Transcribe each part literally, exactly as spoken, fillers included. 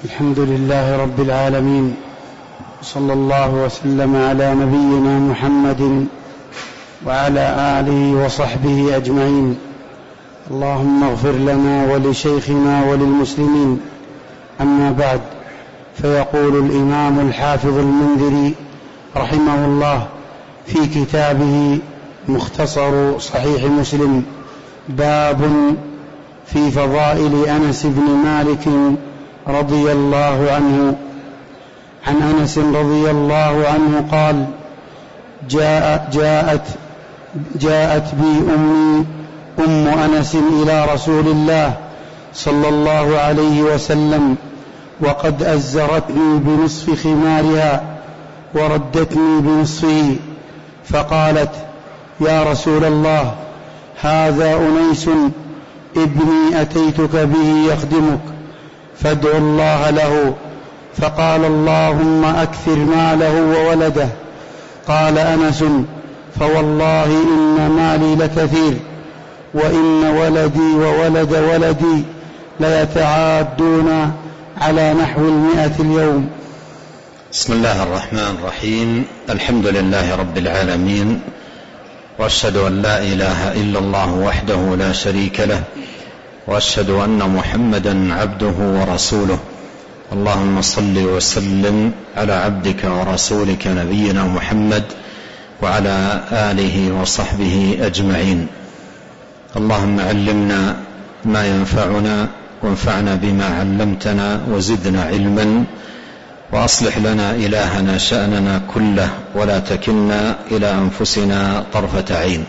الحمد لله رب العالمين، صلى الله وسلم على نبينا محمد وعلى آله وصحبه أجمعين. اللهم اغفر لنا ولشيخنا وللمسلمين. أما بعد، فيقول الإمام الحافظ المنذري رحمه الله في كتابه مختصر صحيح مسلم: باب في فضائل أنس بن مالك رضي الله عنه. عن أنس رضي الله عنه قال: جاء جاءت جاءت بي أمي أم أنس إلى رسول الله صلى الله عليه وسلم وقد أزرتني بنصف خمارها وردتني بنصفه، فقالت: يا رسول الله، هذا أنيس ابني أتيتك به يخدمك، فادع الله له. فقال: اللهم أكثر ماله وولده. قال أنس: فوالله إن مالي لكثير، وإن ولدي وولد ولدي ليتعادون على نحو المئة اليوم. بسم الله الرحمن الرحيم. الحمد لله رب العالمين، وأشهد أن لا إله إلا الله وحده لا شريك له، وأشهد أن محمدا عبده ورسوله. اللهم صل وسلم على عبدك ورسولك نبينا محمد وعلى آله وصحبه أجمعين. اللهم علمنا ما ينفعنا، وانفعنا بما علمتنا، وزدنا علما، وأصلح لنا إلهنا شأننا كله، ولا تكلنا إلى أنفسنا طرفة عين.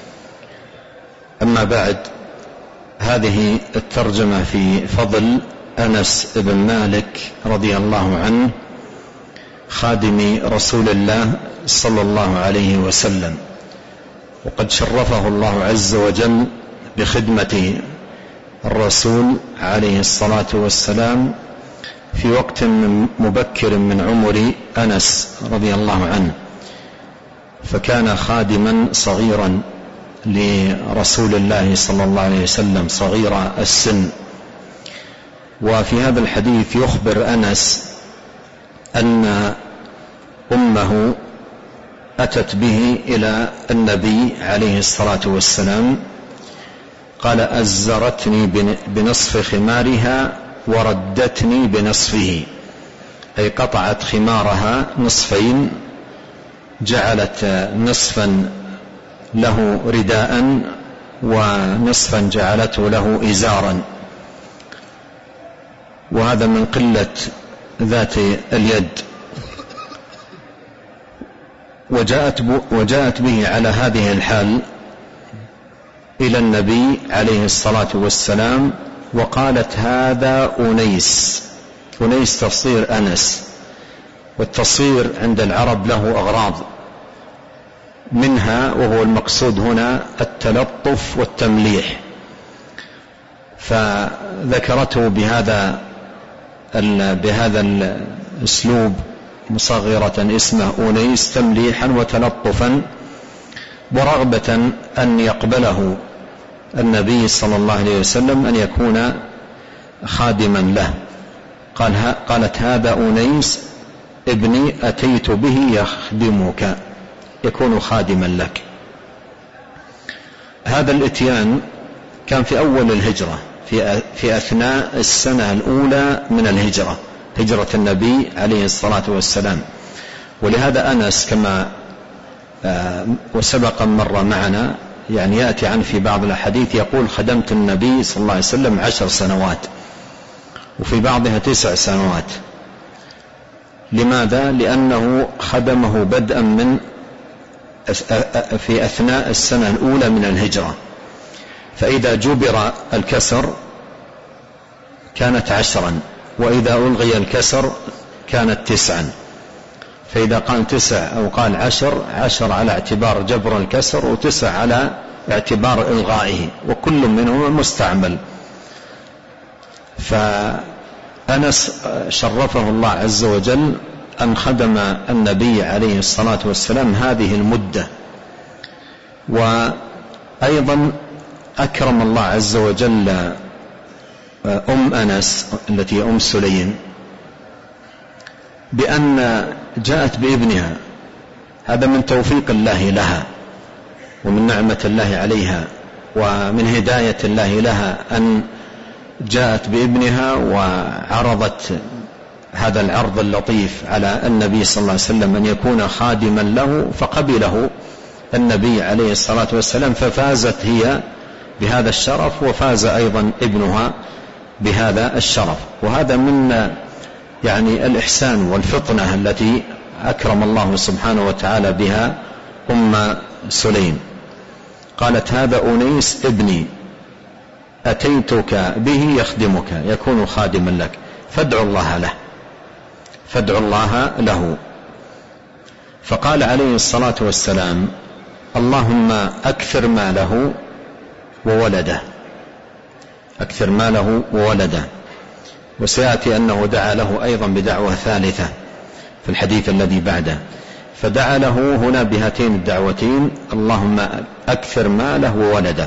أما بعد، هذه الترجمة في فضل أنس بن مالك رضي الله عنه، خادم رسول الله صلى الله عليه وسلم، وقد شرفه الله عز وجل بخدمة الرسول عليه الصلاة والسلام في وقت مبكر من عمر أنس رضي الله عنه، فكان خادما صغيرا لرسول الله صلى الله عليه وسلم، صغير السن. وفي هذا الحديث يخبر أنس أن أمه أتت به إلى النبي عليه الصلاة والسلام، قال: أزرتني بنصف خمارها وردتني بنصفه، أي قطعت خمارها نصفين، جعلت نصفا له رداء ونصفا جعلته له إزارا، وهذا من قلة ذات اليد. وجاءت, وجاءت به على هذه الحال إلى النبي عليه الصلاة والسلام، وقالت: هذا أنيس. أنيس تصغير أنس، والتصغير عند العرب له أغراض، منها وهو المقصود هنا التلطف والتمليح، فذكرته بهذا بهذا الأسلوب مصغرة اسمه أنيس تمليحا وتلطفا، ورغبة أن يقبله النبي صلى الله عليه وسلم أن يكون خادما له. قال قالت: هذا أنيس ابني أتيت به يخدمك، يكون خادما لك. هذا الاتيان كان في أول الهجرة، في, في أثناء السنة الأولى من الهجرة، هجرة النبي عليه الصلاة والسلام. ولهذا أنس كما وسبق مرة معنا، يعني يأتي عنه في بعض الحديث يقول: خدمت النبي صلى الله عليه وسلم عشر سنوات، وفي بعضها تسع سنوات. لماذا؟ لأنه خدمه بدءا من في أثناء السنة الأولى من الهجرة، فإذا جبر الكسر كانت عشرا، وإذا ألغي الكسر كانت تسعا. فإذا قال تسع أو قال عشر، عشر على اعتبار جبر الكسر، وتسع على اعتبار إلغائه، وكل منهما مستعمل. فأنس شرفه الله عز وجل أن خدم النبي عليه الصلاة والسلام هذه المدة. وأيضا أكرم الله عز وجل أم أنس التي أم سليم بأن جاءت بابنها، هذا من توفيق الله لها ومن نعمة الله عليها ومن هداية الله لها أن جاءت بابنها وعرضت هذا العرض اللطيف على النبي صلى الله عليه وسلم أن يكون خادما له، فقبله النبي عليه الصلاة والسلام، ففازت هي بهذا الشرف وفاز أيضا ابنها بهذا الشرف. وهذا من يعني الإحسان والفطنة التي أكرم الله سبحانه وتعالى بها أم سليم. قالت: هذا أنيس ابني أتيتك به يخدمك، يكون خادما لك، فادعوا الله له فادعوا الله له. فقال عليه الصلاة والسلام: اللهم أكثر ماله وولده، أكثر ماله وولده. وسيأتي أنه دعا له أيضا بدعوة ثالثة في الحديث الذي بعده، فدعا له هنا بهاتين الدعوتين: اللهم أكثر ماله وولده.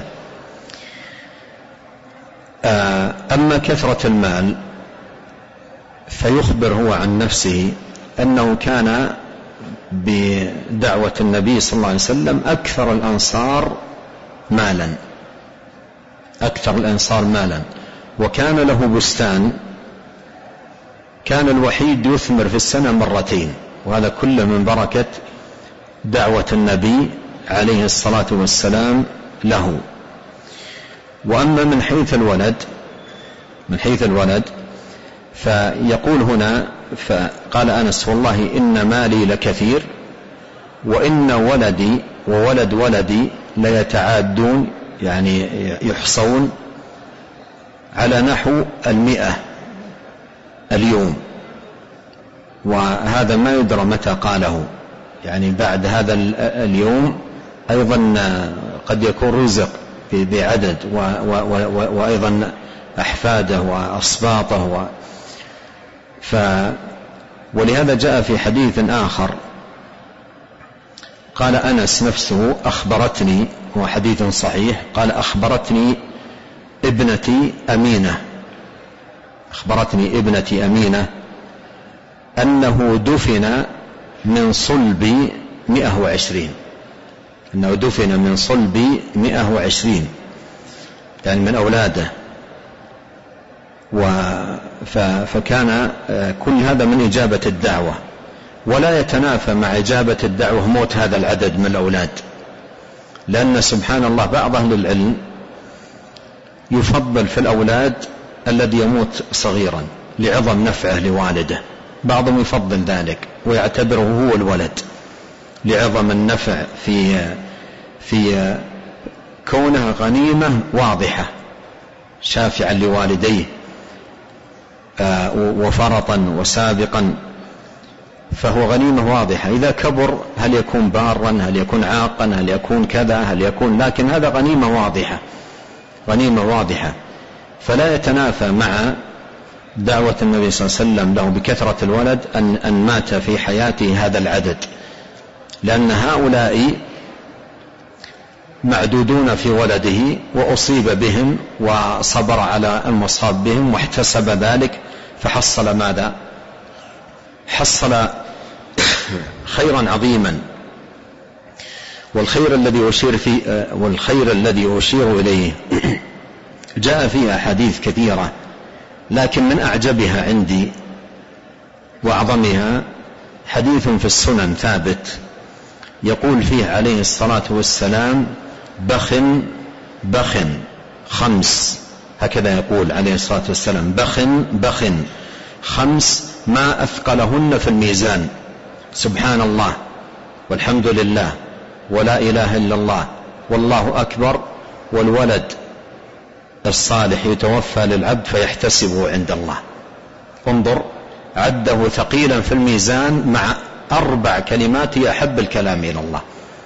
أما كثرة المال فيخبر هو عن نفسه أنه كان بدعوة النبي صلى الله عليه وسلم أكثر الأنصار مالا، أكثر الأنصار مالا، وكان له بستان كان الوحيد يثمر في السنة مرتين، وهذا كله من بركة دعوة النبي عليه الصلاة والسلام له. وأما من حيث الولد من حيث الولد فيقول هنا، فقال أنس: والله إن مالي لكثير وإن ولدي وولد ولدي ليتعادون، يعني يحصون على نحو المئة اليوم. وهذا ما يدرى متى قاله، يعني بعد هذا اليوم أيضا قد يكون رزق بعدد، وأيضا أحفاده وأصباطه. ف ولهذا جاء في حديث آخر قال أنس نفسه: أخبرتني، هو حديث صحيح، قال: أخبرتني ابنتي أمينة أخبرتني ابنتي أمينة أنه دفن من صلب مئة وعشرين أنه دفن من صلب مئة وعشرين يعني من أولاده. فكان كل هذا من إجابة الدعوة، ولا يتنافى مع إجابة الدعوة موت هذا العدد من الأولاد، لأن سبحان الله بعض أهل العلم يفضل في الأولاد الذي يموت صغيرا لعظم نفعه لوالده، بعضهم يفضل ذلك ويعتبره هو الولد لعظم النفع في في كونها غنيمة واضحة شافعا لوالديه وفرطا وسابقا، فهو غنيمة واضحة. إذا كبر هل يكون بارا، هل يكون عاقا، هل يكون كذا، هل يكون، لكن هذا غنيمة واضحة غنيمة واضحة فلا يتنافى مع دعوة النبي صلى الله عليه وسلم له بكثرة الولد أن, أن مات في حياته هذا العدد، لأن هؤلاء معدودون في ولده وأصيب بهم وصبر على المصاب بهم واحتسب ذلك فحصل ماذا؟ حصل خيرا عظيما. والخير الذي أشير فيه والخير الذي أشير إليه جاء فيه أحاديث كثيرة، لكن من أعجبها عندي وأعظمها حديث في السنن ثابت يقول فيه عليه الصلاة والسلام: بخ بخ خمس، هكذا يقول عليه الصلاة والسلام: بخ بخ خمس ما أثقلهن في الميزان، سبحان الله والحمد لله ولا إله إلا الله والله أكبر، والولد الصالح يتوفى للعبد فيحتسبه عند الله. انظر، عده ثقيلا في الميزان مع أربع كلمات أحب الكلام إلى الله.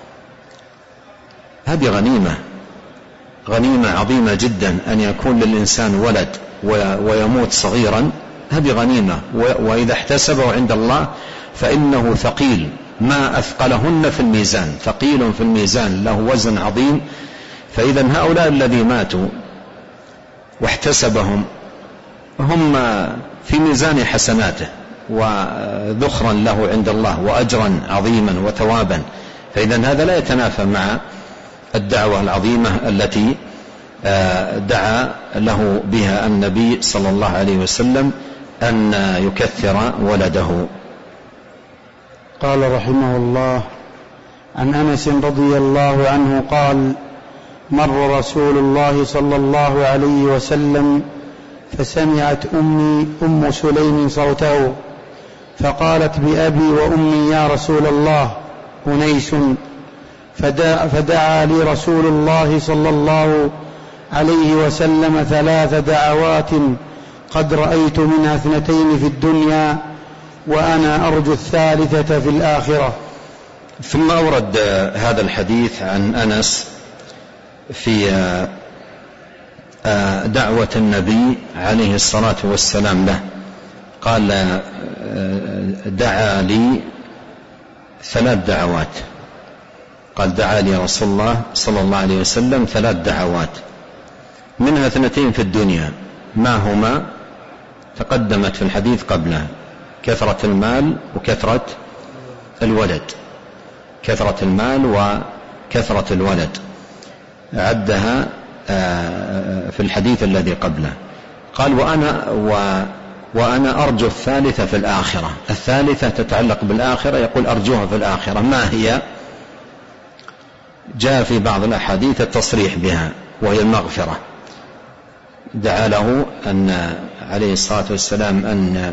هذه غنيمة غنيمة عظيمة جدا أن يكون للإنسان ولد ويموت صغيرا، هذه غنيمة، وإذا احتسبه عند الله فإنه ثقيل ما أثقلهن في الميزان، ثقيل في الميزان له وزن عظيم. فإذا هؤلاء الذي ماتوا واحتسبهم هم في ميزان حسناته وذخرا له عند الله وأجرا عظيما وثوابا، فإذا هذا لا يتنافى مع الدعوة العظيمة التي دعا له بها النبي صلى الله عليه وسلم أن يكثر ولده. قال رحمه الله: عن أنس رضي الله عنه قال: مر رسول الله صلى الله عليه وسلم فسمعت أمي أم سليم صوته فقالت: بأبي وأمي يا رسول الله أنيس. فدعا, فدعا لي رسول الله صلى الله عليه وسلم ثلاث دعوات قد رأيت منها اثنتين في الدنيا وأنا أرجو الثالثة في الآخرة. ثم أورد هذا الحديث عن أنس في دعوة النبي عليه الصلاة والسلام له، قال: دعا لي ثلاث دعوات، قال: دعا لي رسول الله صلى الله عليه وسلم ثلاث دعوات منها اثنتين في الدنيا، ما هما؟ تقدمت في الحديث قبله: كثرة المال وكثرة الولد، كثرة المال وكثرة الولد، عدها في الحديث الذي قبله. قال: وأنا, و وأنا أرجو الثالثة في الآخرة. الثالثة تتعلق بالآخرة، يقول: أرجوها في الآخرة. ما هي؟ جاء في بعض الأحاديث التصريح بها، وهي المغفرة. دعا له أن عليه الصلاة والسلام أن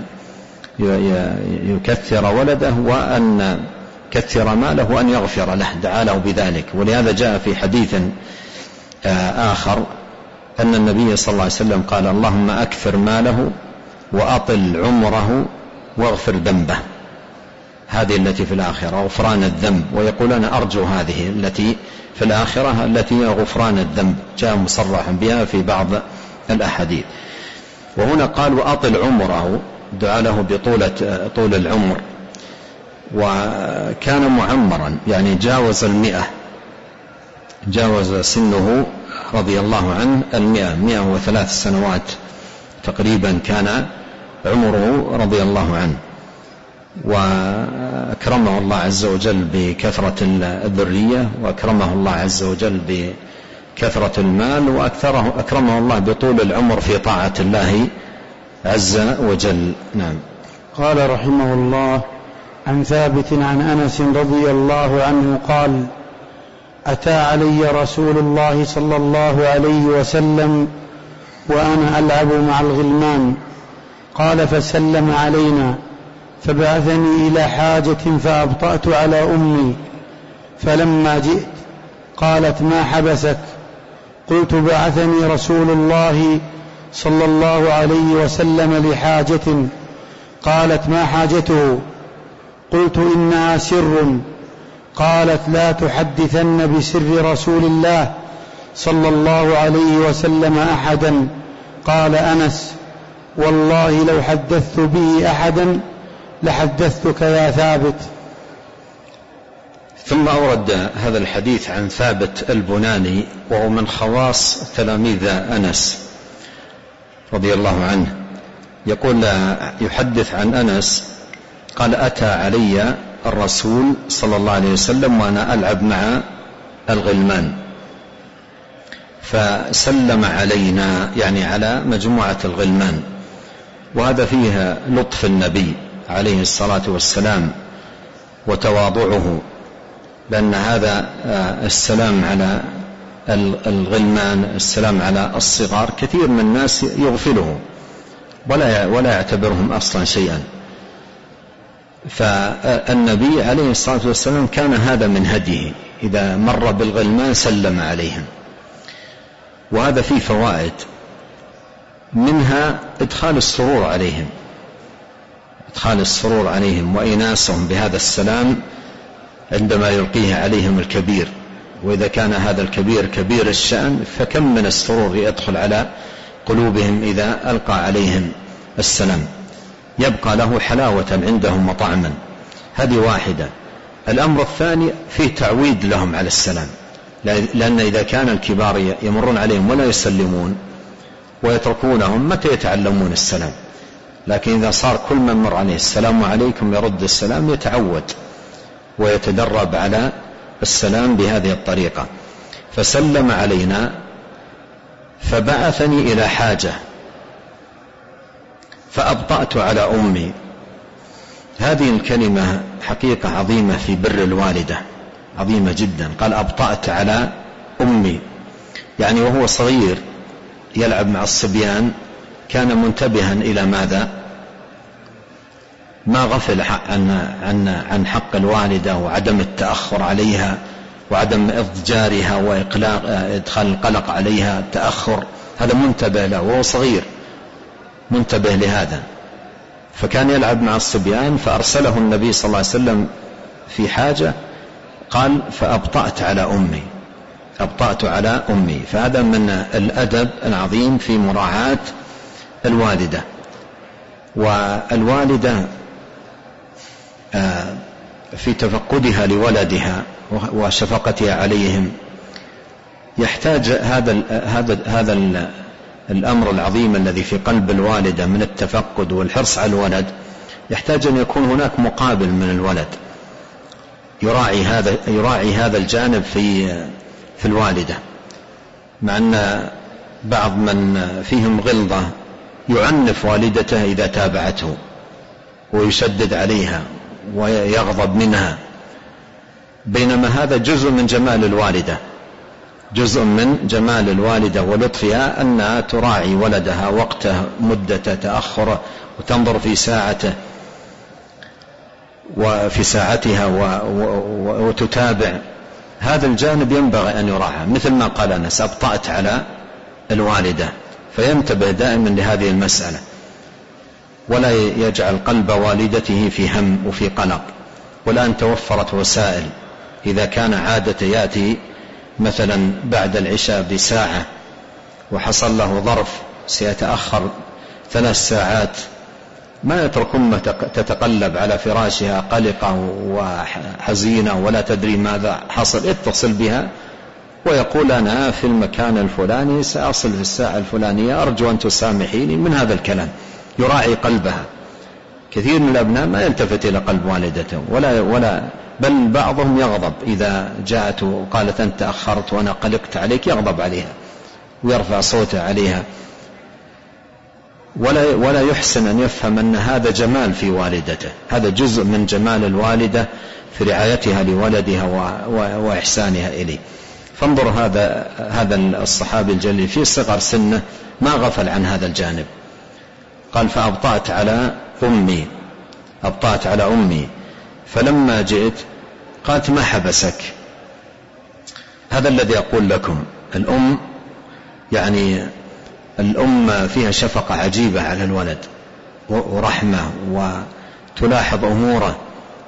يكثر ولده وأن يكثر ماله وأن يغفر له، دعا له بذلك. ولهذا جاء في حديث آخر أن النبي صلى الله عليه وسلم قال: اللهم أكثر ماله وأطل عمره واغفر ذنبه. هذه التي في الآخرة غفران الذنب، ويقول: أنا أرجو هذه التي في الآخرة التي هي غفران الذنب، جاء مصرحا بها في بعض الأحاديث. وهنا قال: وأطل عمره، دعا له بطولة طول العمر، وكان معمرا يعني جاوز المئة، جاوز سنه رضي الله عنه المئة، مئة وثلاث سنوات تقريبا كان عمره رضي الله عنه، وأكرمه الله عز وجل بكثرة الذرية، وأكرمه الله عز وجل بكثرة المال، وأكثره أكرمه الله بطول العمر في طاعة الله عز وجل. نعم. قال رحمه الله: عن ثابت عن أنس رضي الله عنه قال: أتى علي رسول الله صلى الله عليه وسلم وأنا ألعب مع الغلمان، قال: فسلم علينا فبعثني إلى حاجة فأبطأت على أمي، فلما جئت قالت: ما حبسك؟ قلت: بعثني رسول الله صلى الله عليه وسلم لحاجة. قالت: ما حاجته؟ قلت: إنها سر. قالت: لا تحدثن بسر رسول الله صلى الله عليه وسلم أحدا. قال أنس: والله لو حدثت به أحدا لحدثتك يا ثابت. ثم أورد هذا الحديث عن ثابت البناني، وهو من خواص تلاميذ أنس رضي الله عنه، يقول: يحدث عن أنس قال: أتى علي الرسول صلى الله عليه وسلم وأنا ألعب مع الغلمان، فسلم علينا، يعني على مجموعة الغلمان. وهذا فيه لطف النبي عليه الصلاة والسلام وتواضعه، لأن هذا السلام على الغلمان، السلام على الصغار، كثير من الناس يغفله ولا ولا يعتبرهم أصلا شيئا. فالنبي عليه الصلاة والسلام كان هذا من هديه، إذا مر بالغلمان سلم عليهم. وهذا فيه فوائد، منها إدخال السرور عليهم، إدخال السرور عليهم وإيناسهم بهذا السلام عندما يلقيه عليهم الكبير. وإذا كان هذا الكبير كبير الشأن، فكم من السرور يدخل على قلوبهم إذا ألقى عليهم السلام، يبقى له حلاوة عندهم وطعما. هذه واحدة. الأمر الثاني فيه تعويد لهم على السلام، لأن إذا كان الكبار يمرون عليهم ولا يسلمون ويتركونهم، متى يتعلمون السلام؟ لكن إذا صار كل من مر عليه السلام عليكم يرد السلام يتعود ويتدرب على السلام بهذه الطريقة. فسلم علينا فبعثني إلى حاجة فأبطأت على أمي. هذه الكلمة حقيقة عظيمة في بر الوالدة، عظيمة جدا. قال أبطأت على أمي، يعني وهو صغير يلعب مع الصبيان كان منتبها إلى ماذا؟ ما غفل عن, عن, عن حق الوالدة وعدم التأخر عليها وعدم إضجارها وإدخال القلق عليها، التأخر هذا منتبه له وهو صغير، منتبه لهذا. فكان يلعب مع الصبيان فأرسله النبي صلى الله عليه وسلم في حاجة، قال فأبطأت على أمي، أبطأت على أمي. فهذا من الأدب العظيم في مراعاة الوالدة. والوالدة في تفقدها لولدها وشفقتها عليهم يحتاج هذا هذا هذا الأمر العظيم الذي في قلب الوالدة من التفقد والحرص على الولد، يحتاج أن يكون هناك مقابل من الولد يراعي هذا يراعي هذا الجانب في في الوالدة. مع أن بعض من فيهم غلظة يعنف والدته إذا تابعته ويشدد عليها ويغضب منها، بينما هذا جزء من جمال الوالدة، جزء من جمال الوالدة ولطفها أنها تراعي ولدها وقته مدة تأخر وتنظر في ساعته وفي ساعتها وتتابع. هذا الجانب ينبغي أن يراعى، مثل ما قال أنس أبطأت على الوالدة، فينتبه دائما لهذه المسألة ولا يجعل قلب والدته في هم وفي قلق. والآن توفرت وسائل، إذا كان عادة يأتي مثلا بعد العشاء بساعة وحصل له ظرف سيتأخر ثلاث ساعات، ما يترك أمه تتقلب على فراشها قلقة وحزينة ولا تدري ماذا حصل، اتصل بها ويقول أنا في المكان الفلاني سأصل في الساعة الفلانية أرجو أن تسامحيني، من هذا الكلام يراعي قلبها. كثير من الأبناء ما يلتفت إلى قلب والدته ولا ولا بل بعضهم يغضب إذا جاءت وقالت أنت أخرت وأنا قلقت عليك، يغضب عليها ويرفع صوته عليها، ولا ولا يحسن أن يفهم أن هذا جمال في والدته، هذا جزء من جمال الوالدة في رعايتها لولدها وإحسانها إليه. فانظر هذا هذا الصحابي الجليل في صغر سنه ما غفل عن هذا الجانب. قال فأبطأت على أمي، أبطأت على أمي فلما جئت قالت ما حبسك. هذا الذي أقول لكم، الأم يعني الأم فيها شفقة عجيبة على الولد ورحمة وتلاحظ أموره.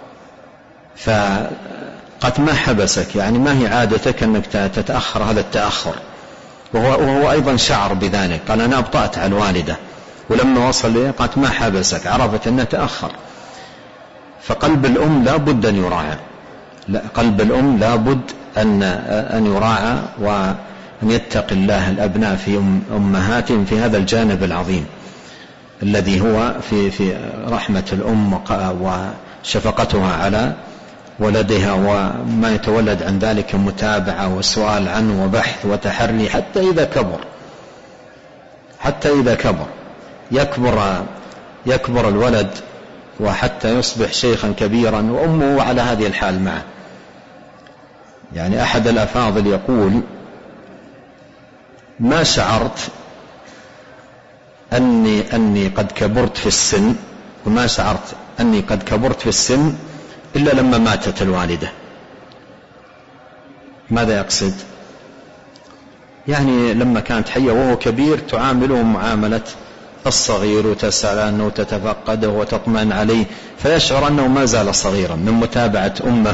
فقد ما حبسك يعني ما هي عادتك أنك تتأخر هذا التأخر، وهو, وهو أيضا شعر بذلك. قال أنا أبطأت على الوالدة، ولما وصل لي قالت ما حبسك، عرفت أنه تأخر. فقلب الأم لا بد أن يراعى، قلب الأم لا بد أن, أن يراعى وأن يتقي الله الأبناء في أمهاتهم في هذا الجانب العظيم الذي هو في, في رحمة الأم وشفقتها على ولدها، وما يتولد عن ذلك متابعة وسؤال عنه وبحث وتحري حتى إذا كبر، حتى إذا كبر يكبر يكبر الولد وحتى يصبح شيخا كبيرا وأمه على هذه الحال معه. يعني أحد الأفاضل يقول ما شعرت أني, أني قد كبرت في السن، وما شعرت أني قد كبرت في السن إلا لما ماتت الوالدة. ماذا يقصد؟ يعني لما كانت حية وهو كبير تعامله معاملة الصغير وتسأل عنه وتتفقده وتطمئن عليه، فيشعر أنه ما زال صغيرا من متابعة أمه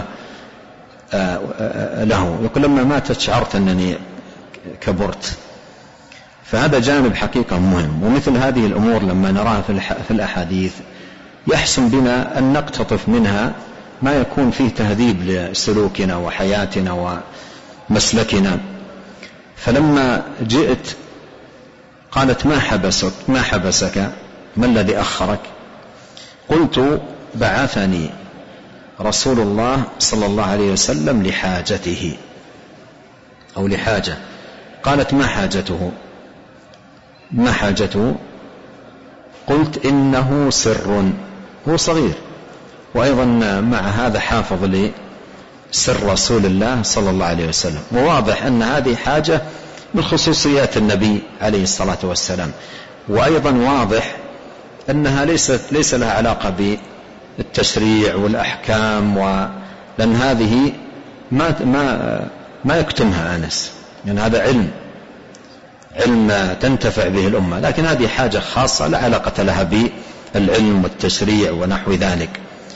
له. يقول لما ماتت شعرت أنني كبرت. فهذا جانب حقيقة مهم، ومثل هذه الأمور لما نراها في الأحاديث يحسن بنا أن نقتطف منها ما يكون فيه تهذيب لسلوكنا وحياتنا ومسلكنا. فلما جئت قالت ما حبسك ما حبسك ما الذي أخرك؟ قلت بعثني رسول الله صلى الله عليه وسلم لحاجته أو لحاجة. قالت ما حاجته؟ ما حاجته؟ قلت إنه سر، هو صغير، وأيضا مع هذا حافظ لسر رسول الله صلى الله عليه وسلم، وواضح أن هذه حاجة من خصوصيات النبي عليه الصلاة والسلام، وأيضا واضح أنها ليست ليس لها علاقة بالتشريع والأحكام، لأن هذه ما ما ما يكتمها أنس، يعني هذا علم علم تنتفع به الأمة، لكن هذه حاجة خاصة لا علاقة لها بالعلم والتشريع ونحو ذلك،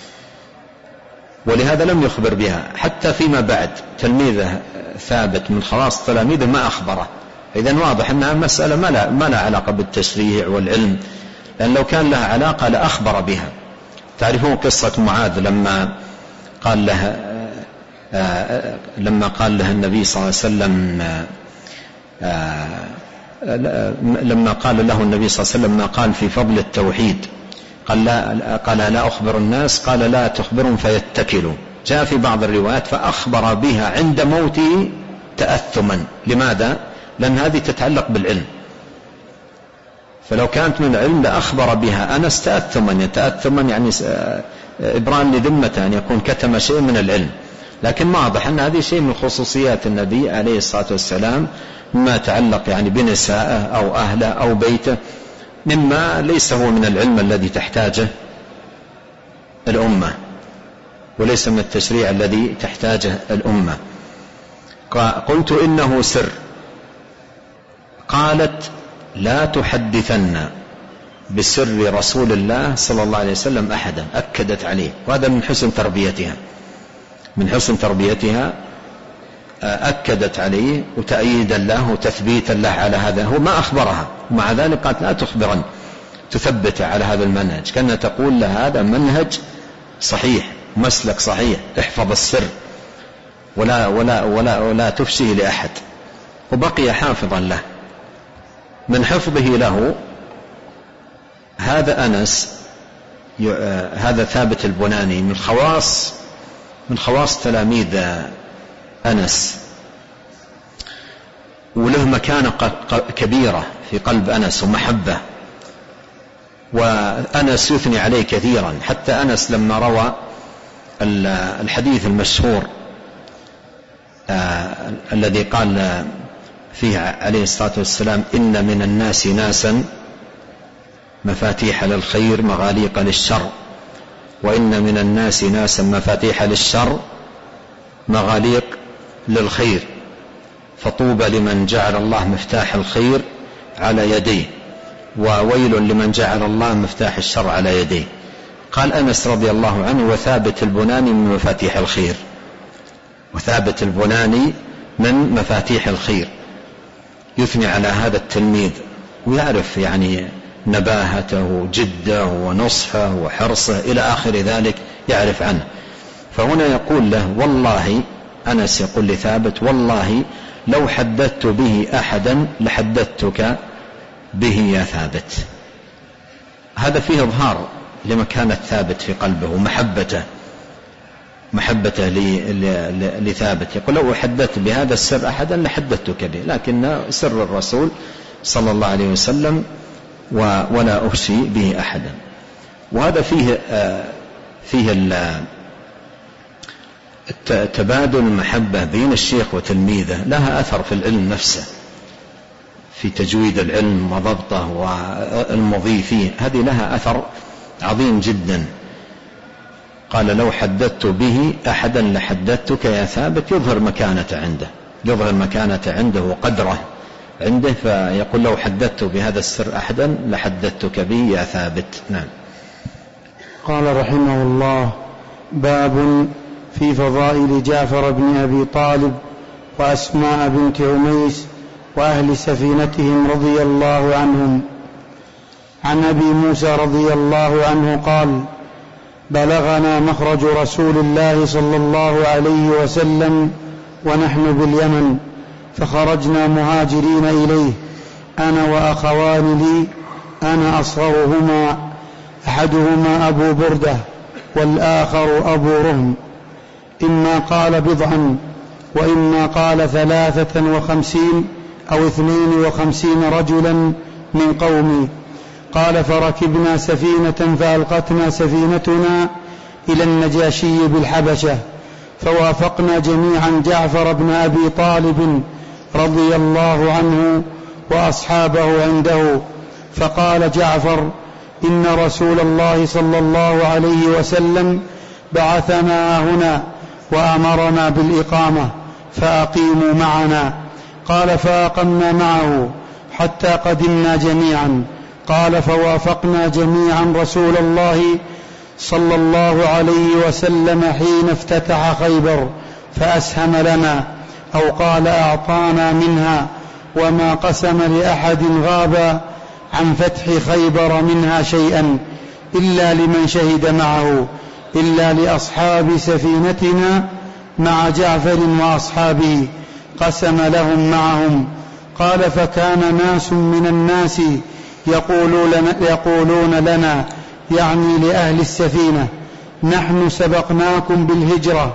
ولهذا لم يخبر بها. حتى فيما بعد تلميذه ثابت من خواص تلاميذه ما أخبره، إذن واضح أنها مسألة ما لا ما لها علاقة بالتشريع والعلم، لأن لو كان لها علاقة لأخبر بها. تعرفون قصة معاذ لما قال له لما قال له النبي صلى الله عليه وسلم لما قال له النبي صلى الله عليه وسلم ما قال في فضل التوحيد، قال لا, قال لا أخبر الناس، قال لا تخبرهم فيتكلوا. جاء في بعض الروايات فأخبر بها عند موته تأثما. لماذا؟ لأن هذه تتعلق بالعلم، فلو كانت من العلم لأخبر بها أنس تأثما، تأثما يعني إبران لذمته أن يكون كتم شيء من العلم، لكن واضح أن هذه شيء من خصوصيات النبي عليه الصلاة والسلام، ما تعلق يعني بنسائه أو أهله أو بيته، مما ليس هو من العلم الذي تحتاجه الأمة، وليس من التشريع الذي تحتاجه الأمة. قلت إنه سر. قالت لا تحدثن بسر رسول الله صلى الله عليه وسلم أحدا، أكدت عليه، وهذا من حسن تربيتها من حسن تربيتها أكدت عليه وتأييدا له وتثبيتا له على هذا. هو ما أخبرها، ومع ذلك قالت لا تخبرن، تثبت على هذا المنهج، كأنها تقول له هذا منهج صحيح، مسلك صحيح، احفظ السر ولا, ولا, ولا, ولا تفشيه لأحد. وبقي حافظا له. من حفظه له هذا أنس، هذا ثابت البناني من خواص من خواص تلاميذ أنس، وله مكانة كبيرة في قلب أنس ومحبة، وأنس يثني عليه كثيرا. حتى أنس لما روى الحديث المشهور الذي قال فيه عليه الصلاة والسلام إن من الناس ناسا مفاتيح للخير مغاليق للشر، وإن من الناس ناسا مفاتيح للشر مغاليق للخير، فطوبى لمن جعل الله مفتاح الخير على يديه، وويل لمن جعل الله مفتاح الشر على يديه. قال أنس رضي الله عنه وثابت البناني من مفاتيح الخير، وثابت البناني من مفاتيح الخير. يثني على هذا التلميذ ويعرف يعني نباهته وجده ونصحه وحرصه إلى آخر ذلك، يعرف عنه. فهنا يقول له والله، أنس يقول لثابت والله لو حدثت به أحدا لحدثتك به يا ثابت. هذا فيه إظهار لمكانة ثابت في قلبه ومحبته محبته لثابت. يقول لو حدثت بهذا السر أحدا لحدثتك به، لكن سر الرسول صلى الله عليه وسلم ولا أفشي به أحدا. وهذا فيه فيه تبادل المحبة بين الشيخ وتلميذه، لها أثر في العلم نفسه، في تجويد العلم وضبطه والمضي فيه، هذه لها أثر عظيم جدا. قال لو حدثت به أحدا لحدثتك يا ثابت، يظهر مكانة عنده يظهر مكانة عنده وقدره عنده، فيقول لو حدثت بهذا السر أحدا لحدثتك به يا ثابت. نعم. قال رحمه الله: باب في فضائل جعفر بن أبي طالب وأسماء بنت عميس وأهل سفينتهم رضي الله عنهم. عن أبي موسى رضي الله عنه قال: بلغنا مخرج رسول الله صلى الله عليه وسلم ونحن باليمن، فخرجنا مهاجرين إليه أنا وأخوان لي أنا أصغرهما، أحدهما أبو بردة والآخر أبو رهم، إما قال بضعا وإما قال ثلاثة وخمسين أو اثنين وخمسين رجلا من قومي. قال فركبنا سفينة فألقتنا سفينتنا إلى النجاشي بالحبشة، فوافقنا جميعا جعفر بن أبي طالب رضي الله عنه وأصحابه عنده. فقال جعفر: إن رسول الله صلى الله عليه وسلم بعثنا هنا وأمرنا بالإقامة فأقيموا معنا. قال فأقمنا معه حتى قدمنا جميعا. قال فوافقنا جميعا رسول الله صلى الله عليه وسلم حين افتتح خيبر فأسهم لنا، أو قال أعطانا منها، وما قسم لأحد غاب عن فتح خيبر منها شيئا إلا لمن شهد معه، إلا لأصحاب سفينتنا مع جعفر وأصحابه قسم لهم معهم. قال فكان ناس من الناس يقولون لنا، يعني لأهل السفينة: نحن سبقناكم بالهجرة.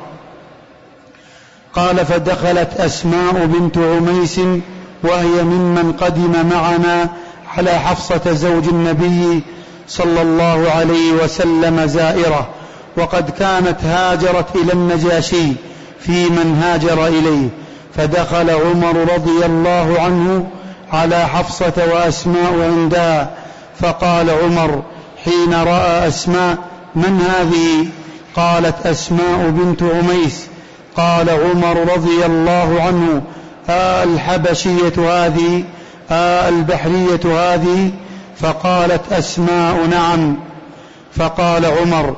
قال فدخلت أسماء بنت عميس وهي ممن قدم معنا على حفصة زوج النبي صلى الله عليه وسلم زائرة، وقد كانت هاجرت إلى النجاشي في من هاجر إليه. فدخل عمر رضي الله عنه على حفصة وأسماء عندها، فقال عمر حين رأى أسماء: من هذه؟ قالت: أسماء بنت عميس. قال عمر رضي الله عنه: آه الحبشية هذه؟ آه البحرية هذه؟ فقالت أسماء: نعم. فقال عمر: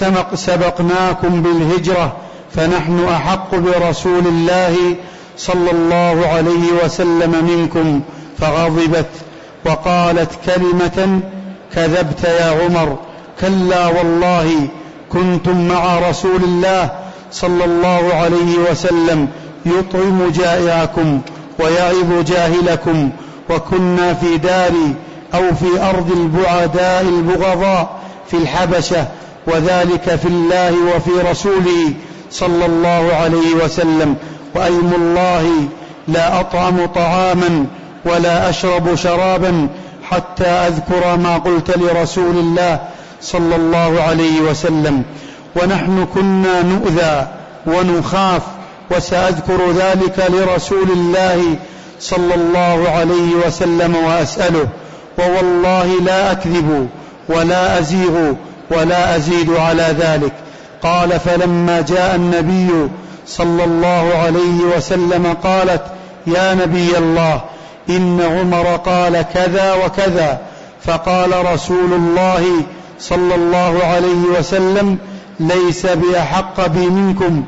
سبقناكم بالهجرة فنحن أحق برسول الله صلى الله عليه وسلم منكم. فغضبت وقالت كلمة: كذبت يا عمر، كلا والله كنتم مع رسول الله صلى الله عليه وسلم يطعم جائعكم ويعظ جاهلكم، وكنا في داري أو في أرض البعداء البغضاء في الحبشة، وذلك في الله وفي رسوله صلى الله عليه وسلم. وأيم الله لا أطعم طعاما ولا أشرب شرابا حتى أذكر ما قلت لرسول الله صلى الله عليه وسلم. ونحن كنا نؤذى ونخاف، وسأذكر ذلك لرسول الله صلى الله عليه وسلم وأسأله، ووالله لا أكذب ولا أزيغ ولا أزيد على ذلك. قال فلما جاء النبي صلى الله عليه وسلم قالت: يا نبي الله، إن عمر قال كذا وكذا. فقال رسول الله صلى الله عليه وسلم: ليس بأحق بي منكم،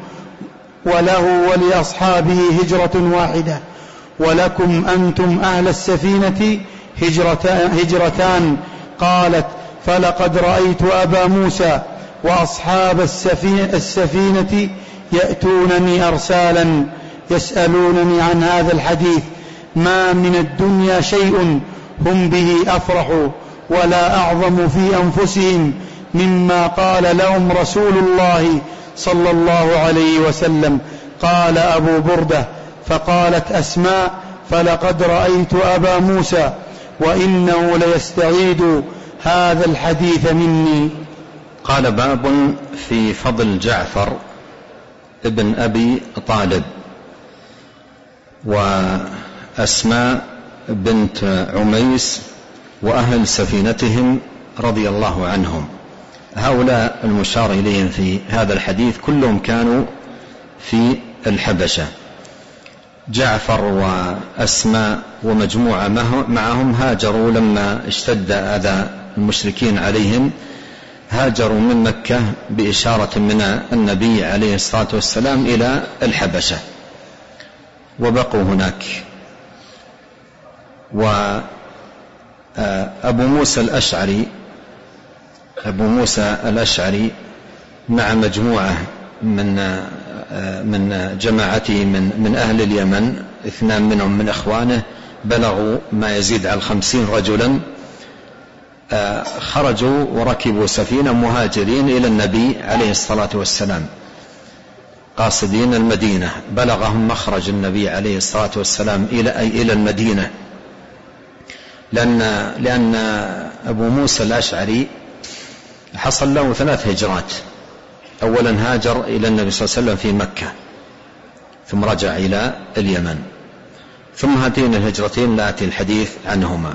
وله ولأصحابه هجرة واحدة، ولكم أنتم أهل السفينة هجرتان. قالت: فلقد رأيت أبا موسى وأصحاب السفينة يأتونني أرسالا يسألونني عن هذا الحديث، ما من الدنيا شيء هم به أفرح ولا أعظم في أنفسهم مما قال لهم رسول الله صلى الله عليه وسلم. قال أبو بردة: فقالت أسماء: فلقد رأيت أبا موسى وإنه ليستعيد هذا الحديث مني. قال: باب في فضل جعفر ابن أبي طالب وأسماء بنت عميس وأهل سفينتهم رضي الله عنهم. هؤلاء المشار إليهم في هذا الحديث كلهم كانوا في الحبشة. جعفر وأسماء ومجموعة معهم هاجروا لما اشتد أذى المشركين عليهم، هاجروا من مكة بإشارة من النبي عليه الصلاة والسلام إلى الحبشة وبقوا هناك. وأبو موسى الأشعري أبو موسى الأشعري مع مجموعة من من جماعته من من أهل خرجوا وركبوا سفينة مهاجرين إلى النبي عليه الصلاة والسلام قاصدين المدينة. بلغهم مخرج النبي عليه الصلاة والسلام إلى أي إلى المدينة، لأن لأن أبو موسى الأشعري حصل له ثلاث هجرات. أولا هاجر إلى النبي صلى الله عليه وسلم في مكة، ثم رجع إلى اليمن، ثم هاتين الهجرتين لا أتي الحديث عنهما.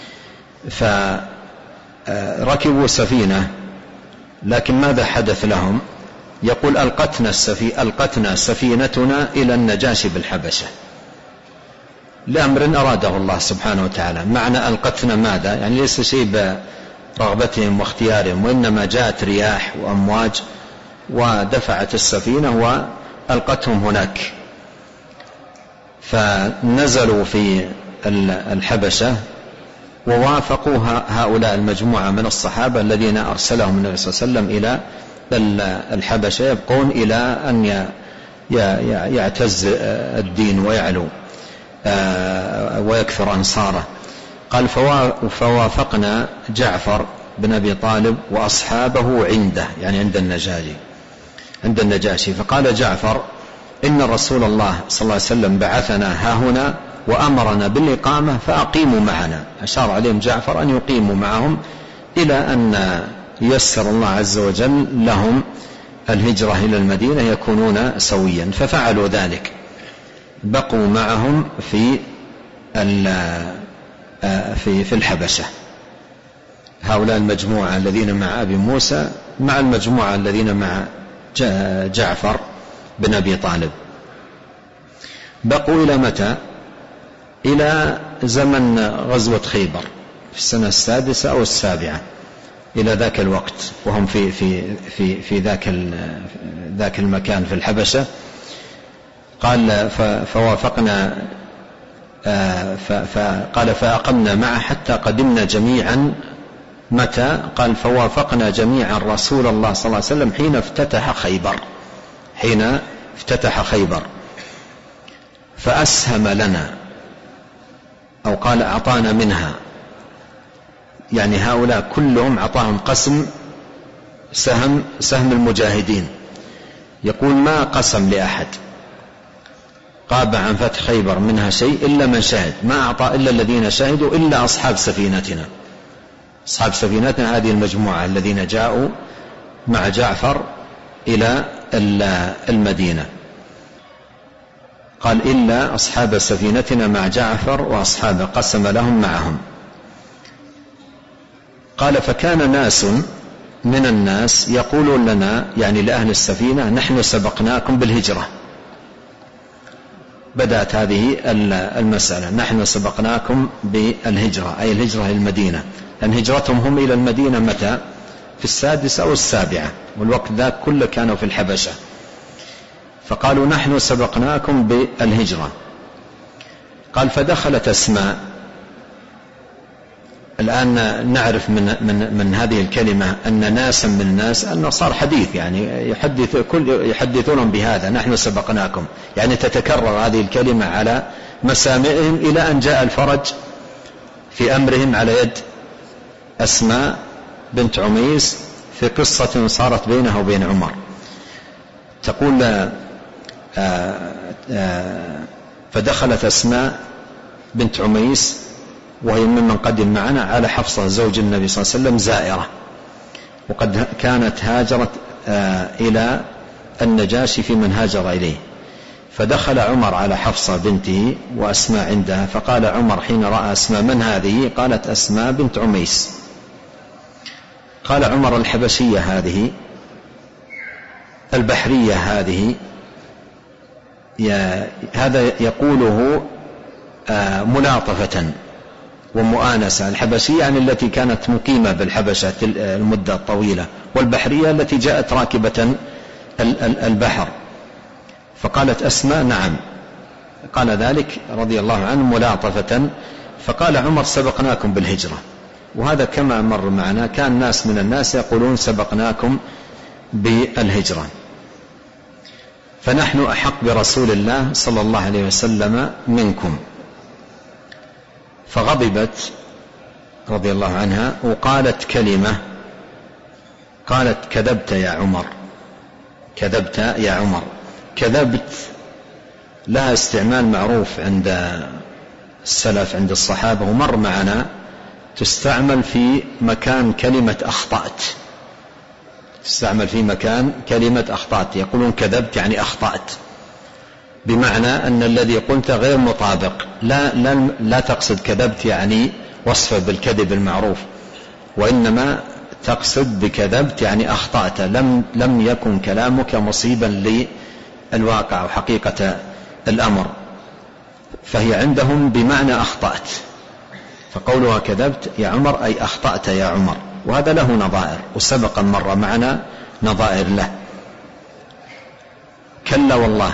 فركبوا سفينة، لكن ماذا حدث لهم؟ يقول ألقتنا, السفي... ألقتنا سفينتنا إلى النجاشي بالحبشة لأمر أراده الله سبحانه وتعالى. معنى ألقتنا ماذا؟ يعني ليس شيء برغبتهم واختيارهم، وإنما جاءت رياح وأمواج ودفعت السفينة وألقتهم هناك. فنزلوا في الحبشة ووافقوا هؤلاء المجموعة من الصحابة الذين أرسلهم النبي صلى الله عليه وسلم إلى الحبشة، يبقون إلى أن يعتز الدين ويعلو ويكثر أنصاره. قال فوافقنا جعفر بن أبي طالب وأصحابه عنده، يعني عند النجاشي عند النجاشي فقال جعفر إن رسول الله صلى الله عليه وسلم بعثنا ها هنا وأمرنا بالإقامة فأقيموا معنا. أشار عليهم جعفر أن يقيموا معهم إلى أن ييسر الله عز وجل لهم الهجرة إلى المدينة يكونون سويا، ففعلوا ذلك، بقوا معهم في في في الحبشة. هؤلاء المجموعة الذين مع أبي موسى مع المجموعة الذين مع جعفر بن أبي طالب. بقوا إلى متى؟ إلى زمن غزوة خيبر في السنة السادسة أو السابعة، إلى ذاك الوقت وهم في في في في ذاك ذاك المكان في الحبشة. قال فوافقنا، فقال فأقمنا معه حتى قدمنا جميعا. متى؟ قال فوافقنا جميعا رسول الله صلى الله عليه وسلم حين افتتح خيبر حين افتتح خيبر فأسهم لنا، أو قال أعطانا منها، يعني هؤلاء كلهم أعطاهم قسم سهم سهم المجاهدين. يقول ما قسم لأحد قاب عن فتح خيبر منها شيء إلا من شهد، ما أعطى إلا الذين شهدوا إلا أصحاب سفينتنا. أصحاب سفينتنا هذه المجموعة الذين جاءوا مع جعفر إلى المدينة. قال إلا أصحاب سفينتنا مع جعفر وأصحاب قسم لهم معهم. قال فكان ناس من الناس يقولون لنا، يعني لأهل السفينة، نحن سبقناكم بالهجرة. بدأت هذه المسألة، نحن سبقناكم بالهجرة، أي الهجرة إلى المدينة، لأن هجرتهم هم إلى المدينة متى؟ في السادسة أو السابعة، والوقت ذاك كله كانوا في الحبشة. فقالوا نحن سبقناكم بالهجرة. قال فدخلت أسماء. الآن نعرف من, من, من هذه الكلمة أن ناسا من الناس أنه صار حديث، يعني يحدث كل يحدثونهم بهذا، نحن سبقناكم، يعني تتكرر هذه الكلمة على مسامعهم إلى أن جاء الفرج في أمرهم على يد أسماء بنت عميس في قصة صارت بينها وبين عمر. تقول آآ آآ فدخلت أسماء بنت عميس وهي ممن قدم معنا على حفصة زوج النبي صلى الله عليه وسلم زائرة، وقد كانت هاجرت إلى النجاشي في من هاجر إليه. فدخل عمر على حفصة بنته وأسماء عندها، فقال عمر حين رأى أسماء من هذه؟ قالت أسماء بنت عميس. قال عمر الحبشية هذه، البحرية هذه، هذا يقوله ملاطفة ومؤانسة. الحبشية يعني التي كانت مقيمة بالحبشة المدة الطويلة، والبحرية التي جاءت راكبة البحر. فقالت أسماء نعم، قال ذلك رضي الله عنه ملاطفة. فقال عمر سبقناكم بالهجرة، وهذا كما مر معنا كان ناس من الناس يقولون سبقناكم بالهجرة، فنحن أحق برسول الله صلى الله عليه وسلم منكم. فغضبت رضي الله عنها وقالت كلمة، قالت كذبت يا عمر، كذبت يا عمر. كذبت لها استعمال معروف عند السلف عند الصحابة، ومر معنا تستعمل في مكان كلمة أخطأت، تستعمل في مكان كلمة أخطأت، يقولون كذبت يعني أخطأت، بمعنى أن الذي قلت غير مطابق، لا, لا, لا تقصد كذبت يعني وصفه بالكذب المعروف، وإنما تقصد بكذبت يعني أخطأت، لم, لم يكن كلامك مصيبا للواقع وحقيقة الأمر، فهي عندهم بمعنى أخطأت، فقولها كذبت يا عمر أي أخطأت يا عمر. وهذا له نظائر، وسبق مرة معنا نظائر له. كلا والله،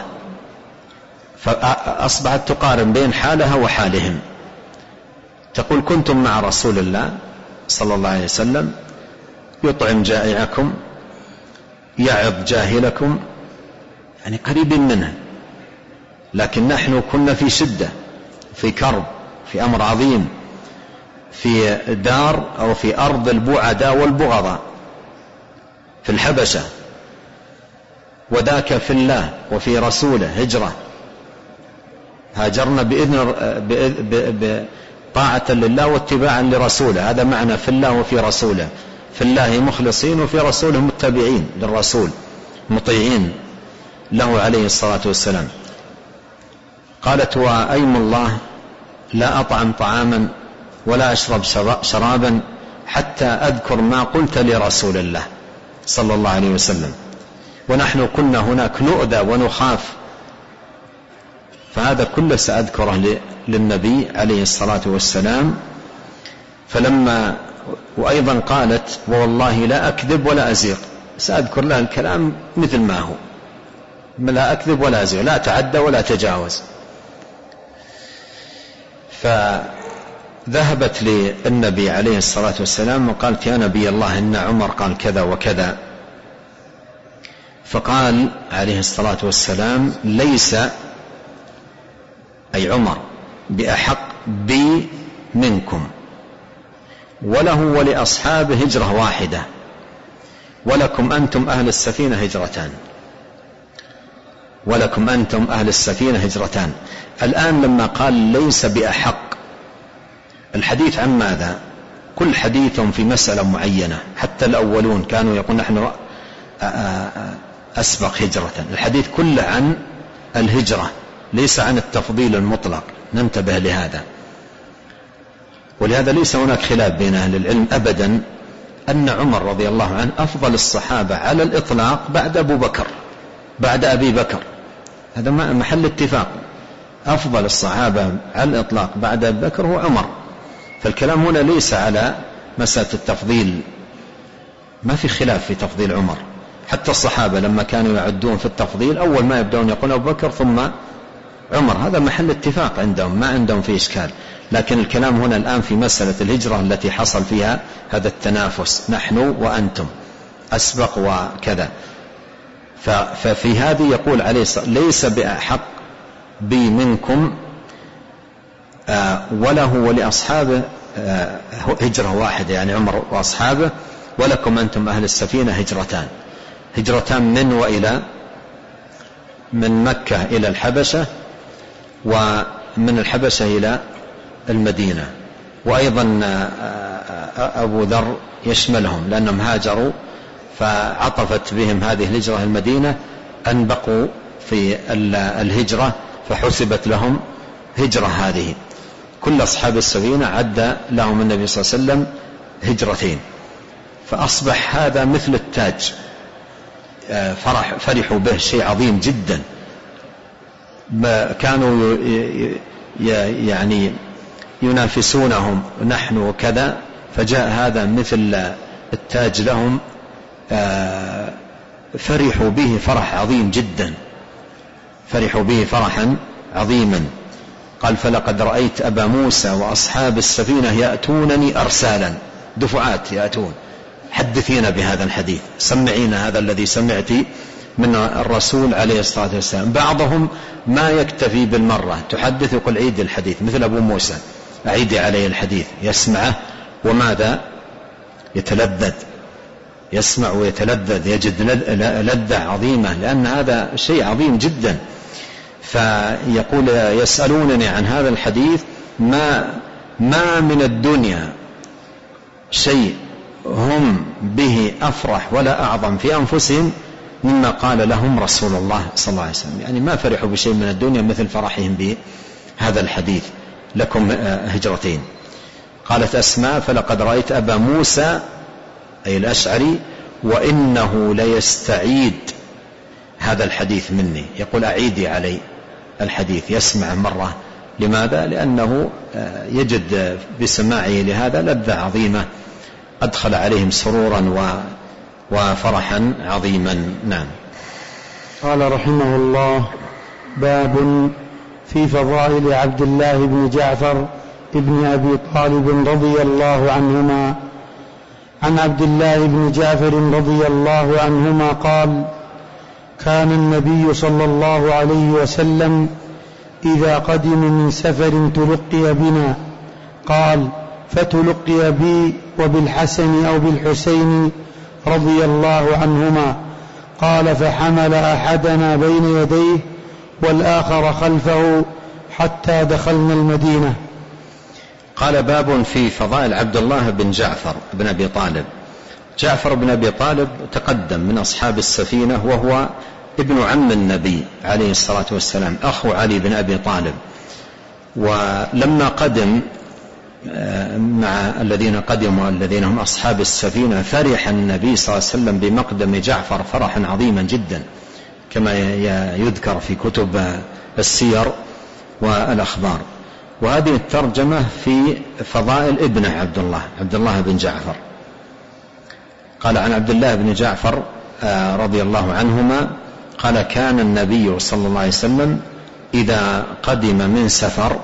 فأصبحت تقارن بين حالها وحالهم، تقول كنتم مع رسول الله صلى الله عليه وسلم يطعم جائعكم يعظ جاهلكم، يعني قريب منه، لكن نحن كنا في شدة، في كرب، في أمر عظيم، في دار أو في أرض البعداء والبغضاء في الحبشة، وذاك في الله وفي رسوله هجرة، هاجرنا بإذن بطاعة لله واتباعا لرسوله، هذا معنى في الله وفي رسوله، في الله مخلصين وفي رسوله متبعين للرسول مطيعين له عليه الصلاة والسلام. قالت وأيم الله لا أطعم طعاما ولا أشرب شرابا حتى أذكر ما قلت لرسول الله صلى الله عليه وسلم، ونحن كنا هناك نؤذى ونخاف، فهذا كله سأذكره للنبي عليه الصلاة والسلام. فلما وأيضا قالت والله لا أكذب ولا أزيغ، سأذكر لها الكلام مثل ما هو، لا أكذب ولا أزيغ، لا أتعدى ولا أتجاوز. فذهبت للنبي عليه الصلاة والسلام وقالت يا نبي الله إن عمر قال كذا وكذا، فقال عليه الصلاة والسلام ليس أي عمر بأحق بي منكم، وله ولأصحابه هجرة واحدة، ولكم أنتم أهل السفينة هجرتان، ولكم أنتم أهل السفينة هجرتان. الآن لما قال ليس بأحق، الحديث عن ماذا؟ كل حديث في مسألة معينة، حتى الأولون كانوا يقول نحن أسبق هجرة، الحديث كله عن الهجرة ليس عن التفضيل المطلق، ننتبه لهذا. ولهذا ليس هناك خلاف بين أهل العلم أبدا أن عمر رضي الله عنه أفضل الصحابة على الإطلاق بعد أبو بكر، بعد أبي بكر، هذا محل اتفاق، أفضل الصحابة على الإطلاق بعد أبي بكر هو عمر. فالكلام هنا ليس على مسألة التفضيل، ما في خلاف في تفضيل عمر، حتى الصحابة لما كانوا يعدون في التفضيل أول ما يبدون يقول أبو بكر ثم عمر، هذا محل اتفاق عندهم، ما عندهم فيه إشكال. لكن الكلام هنا الآن في مسألة الهجرة التي حصل فيها هذا التنافس، نحن وأنتم أسبق وكذا. ففي هذه يقول عليه ليس بأحق بي منكم، وله ولأصحابه هجرة واحدة يعني عمر وأصحابه، ولكم أنتم أهل السفينة هجرتان، هجرتان من وإلى، من مكة إلى الحبشة، ومن الحبشة إلى المدينة. وأيضا أبو ذر يشملهم لأنهم هاجروا، فعطفت بهم هذه الهجرة المدينة، أن بقوا في الهجرة فحسبت لهم هجرة. هذه كل أصحاب السفينة عد لهم النبي صلى الله عليه وسلم هجرتين، فأصبح هذا مثل التاج، فرح فرحوا به شيء عظيم جدا، كانوا يعني ينافسونهم نحن وكذا، فجاء هذا مثل التاج لهم، فرحوا به فرح عظيم جدا، فرحوا به فرحا عظيما. قال فلقد رأيت أبا موسى وأصحاب السفينة يأتونني أرسالا، دفعات يأتون، حدثينا بهذا الحديث، سمعينا هذا الذي سمعت من الرسول عليه الصلاة والسلام. بعضهم ما يكتفي بالمرة، تحدث يقول عيد الحديث، مثل أبو موسى أعيد عليه الحديث، يسمعه وماذا؟ يتلذذ، يسمع ويتلذذ، يجد لذة عظيمة، لأن هذا شيء عظيم جدا. فيقول يسألونني عن هذا الحديث ما, ما من الدنيا شيء هم به أفرح ولا أعظم في أنفسهم مما قال لهم رسول الله صلى الله عليه وسلم. يعني ما فرحوا بشيء من الدنيا مثل فرحهم بهذا الحديث: لكم هجرتين. قالت أسماء: فلقد رأيت أبا موسى أي الأشعري وإنه ليستعيد هذا الحديث مني، يقول أعيدي علي الحديث، يسمع مرة. لماذا؟ لأنه يجد بسماعه لهذا لذة عظيمة أدخل عليهم سرورا وفرحا عظيما. نعم. قال رحمه الله: باب في فضائل عبد الله بن جعفر ابن أبي طالب رضي الله عنهما. عن عبد الله بن جعفر رضي الله عنهما قال: كان النبي صلى الله عليه وسلم إذا قدم من سفر تلقي بنا، قال: فتلقي بي وبالحسن أو بالحسين رضي الله عنهما، قال: فحمل أحدنا بين يديه والآخر خلفه حتى دخلنا المدينة. قال: باب في فضائل عبد الله بن جعفر بن أبي طالب. جعفر بن أبي طالب تقدم من أصحاب السفينة، وهو ابن عم النبي عليه الصلاة والسلام، أخو علي بن أبي طالب. ولما قدم مع الذين قدموا الذين هم أصحاب السفينة، فرح النبي صلى الله عليه وسلم بمقدم جعفر فرحا عظيما جدا، كما يذكر في كتب السير والأخبار. وهذه الترجمة في فضائل ابنه عبد الله عبد الله بن جعفر. قال: عن عبد الله بن جعفر رضي الله عنهما قال: كان النبي صلى الله عليه وسلم إذا قدم من سفر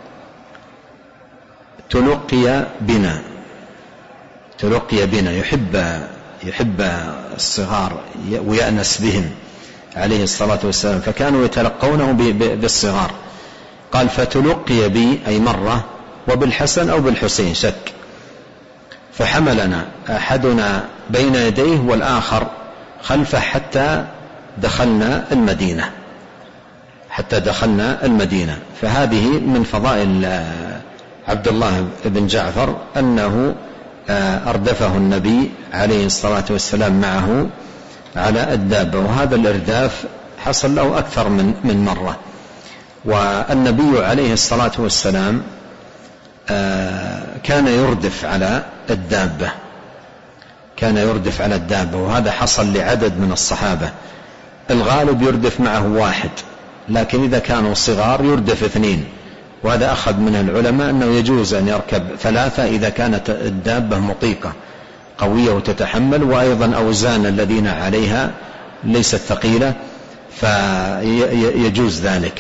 تلقي بنا تلقي بنا يحب يحب الصغار ويأنس بهم عليه الصلاة والسلام، فكانوا يتلقونه بالصغار. قال: فتلقي بي أي مرة، وبالحسن أو بالحسين شك، فحملنا أحدنا بين يديه والآخر خلفه حتى دخلنا المدينة حتى دخلنا المدينة. فهذه من فضائل عبد الله بن جعفر أنه أردفه النبي عليه الصلاة والسلام معه على الدابة، وهذا الإرداف حصل له أكثر من من مرة. والنبي عليه الصلاة والسلام كان يردف على الدابة كان يردف على الدابة وهذا حصل لعدد من الصحابة. الغالب يردف معه واحد، لكن إذا كانوا صغار يردف اثنين، وهذا أخذ من العلماء أنه يجوز أن يركب ثلاثة إذا كانت الدابة مطيقة قوية وتتحمل، وأيضا أوزان الذين عليها ليست ثقيلة فيجوز ذلك.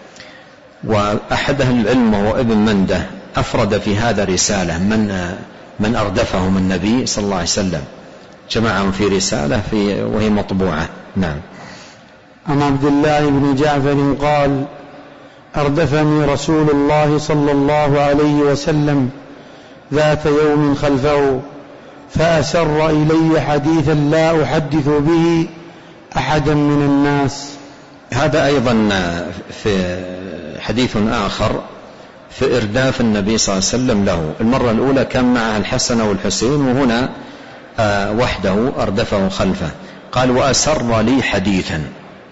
وأحد أهل العلم وهو ابن منده أفرد في هذا رسالة من من أردفهم النبي صلى الله عليه وسلم، جمعهم في رسالة في وهي مطبوعة. نعم. عن عبد الله بن جعفر قال: أردفني رسول الله صلى الله عليه وسلم ذات يوم خلفه، فأسر إلي حديثا لا أحدث به أحدا من الناس. هذا أيضا في حديث آخر في إرداف النبي صلى الله عليه وسلم له. المرة الأولى كان معه الحسن والحسين، وهنا وحده أردفه خلفه. قال: وأسر لي حديثا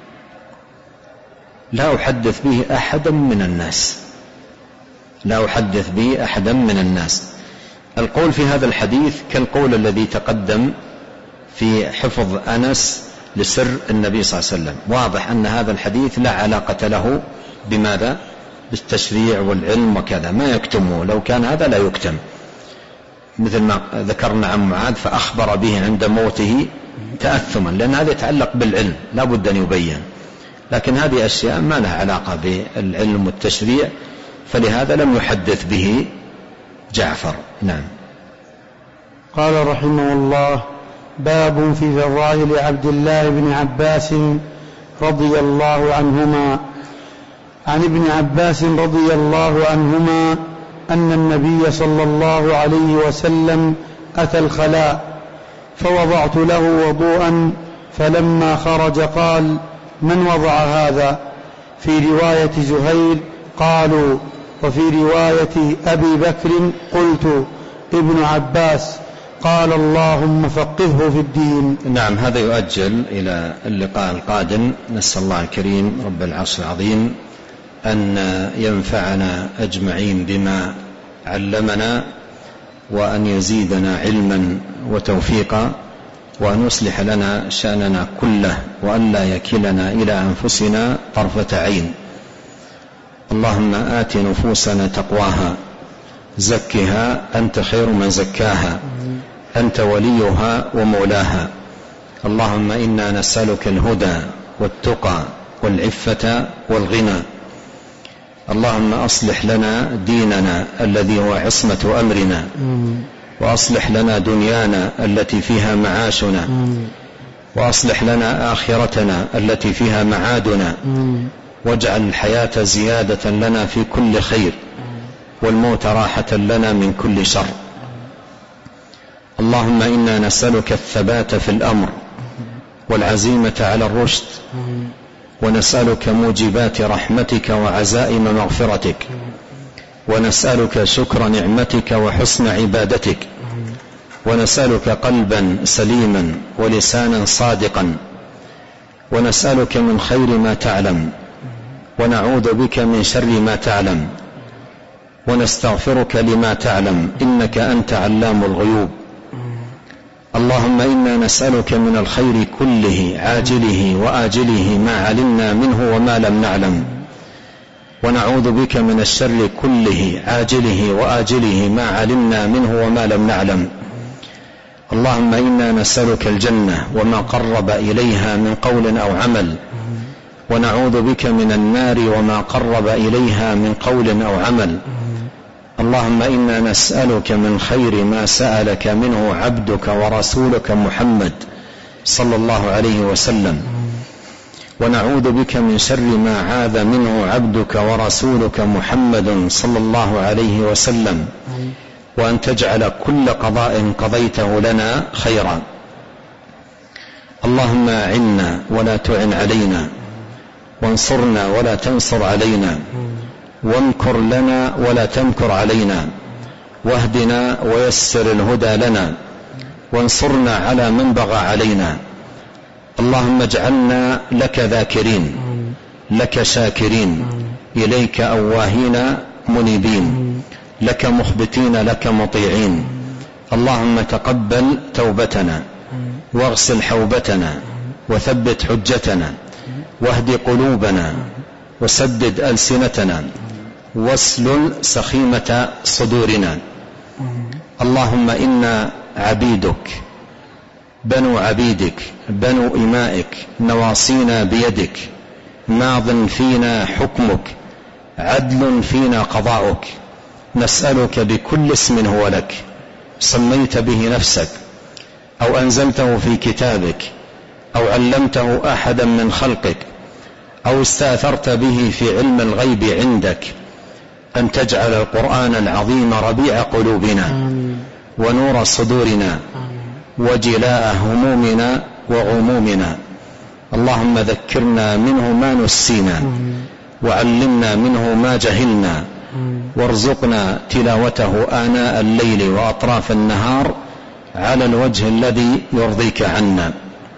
لا أحدث به أحدا من الناس لا أحدث به أحدا من الناس. القول في هذا الحديث كالقول الذي تقدم في حفظ أنس لسر النبي صلى الله عليه وسلم. واضح أن هذا الحديث لا علاقة له بماذا؟ بالتشريع والعلم وكذا، ما يكتمه. لو كان هذا لا يكتم، مثل ما ذكرنا عن معاذ فأخبر به عند موته تأثما، لأن هذا يتعلق بالعلم لا بد أن يبين. لكن هذه أشياء ما لها علاقة بالعلم والتشريع، فلهذا لم يحدث به جعفر. نعم. قال رحمه الله: باب في فضائل عبد الله بن عباس رضي الله عنهما. عن ابن عباس رضي الله عنهما أن النبي صلى الله عليه وسلم أتى الخلاء فوضعت له وضوءا، فلما خرج قال: من وضع هذا؟ في رواية زهير قالوا، وفي رواية أبي بكر قلت ابن عباس. قال: اللهم فقهه في الدين. نعم، هذا يؤجل إلى اللقاء القادم. نسأل الله الكريم رب العرش العظيم أن ينفعنا أجمعين بما علمنا، وأن يزيدنا علما وتوفيقا، وأن يصلح لنا شأننا كله، وأن لا يكلنا إلى أنفسنا طرفة عين. اللهم آت نفوسنا تقواها، زكها أنت خير من زكاها، أنت وليها ومولاها. اللهم إنا نسألك الهدى والتقى والعفة والغنى. اللهم أصلح لنا ديننا الذي هو عصمة أمرنا، وأصلح لنا دنيانا التي فيها معاشنا، وأصلح لنا آخرتنا التي فيها معادنا، واجعل الحياة زيادة لنا في كل خير، والموت راحة لنا من كل شر. اللهم إنا نسألك الثبات في الأمر والعزيمة على الرشد، ونسألك موجبات رحمتك وعزائم مغفرتك، ونسألك شكر نعمتك وحسن عبادتك، ونسألك قلبا سليما ولسانا صادقا، ونسألك من خير ما تعلم، ونعوذ بك من شر ما تعلم، ونستغفرك لما تعلم، إنك أنت علام الغيوب. اللهم إنا نسألك من الخير كله عاجله وآجله ما علمنا منه وما لم نعلم، ونعوذ بك من الشر كله عاجله وآجله ما علمنا منه وما لم نعلم. اللهم إنا نسألك الجنة وما قرب إليها من قول أو عمل، ونعوذ بك من النار وما قرب إليها من قول أو عمل. اللهم إنا نسألك من خير ما سألك منه عبدك ورسولك محمد صلى الله عليه وسلم، ونعوذ بك من شر ما عاذ منه عبدك ورسولك محمد صلى الله عليه وسلم، وأن تجعل كل قضاء قضيته لنا خيرا. اللهم أعنا ولا تعن علينا، وانصرنا ولا تنصر علينا، وامكر لنا ولا تمكر علينا، واهدنا ويسر الهدى لنا، وانصرنا على من بغى علينا. اللهم اجعلنا لك ذاكرين، لك شاكرين، إليك أواهين منيبين، لك مخبتين، لك مطيعين. اللهم تقبل توبتنا، واغسل حوبتنا، وثبت حجتنا، واهد قلوبنا، وسدد ألسنتنا، واسلل سخيمة صدورنا. اللهم إنا عبيدك بنو عبيدك بنو إمائك، نواصينا بيدك، ماض فينا حكمك، عدل فينا قضاؤك. نسألك بكل اسم هو لك سميت به نفسك، أو أنزلته في كتابك، أو علمته أحدا من خلقك، أو استأثرت به في علم الغيب عندك، أن تجعل القرآن العظيم ربيع قلوبنا، ونور صدورنا، وجلاء همومنا وغمومنا. اللهم ذكرنا منه ما نسينا، وعلمنا منه ما جهلنا، وارزقنا تلاوته آناء الليل وأطراف النهار على الوجه الذي يرضيك عنا.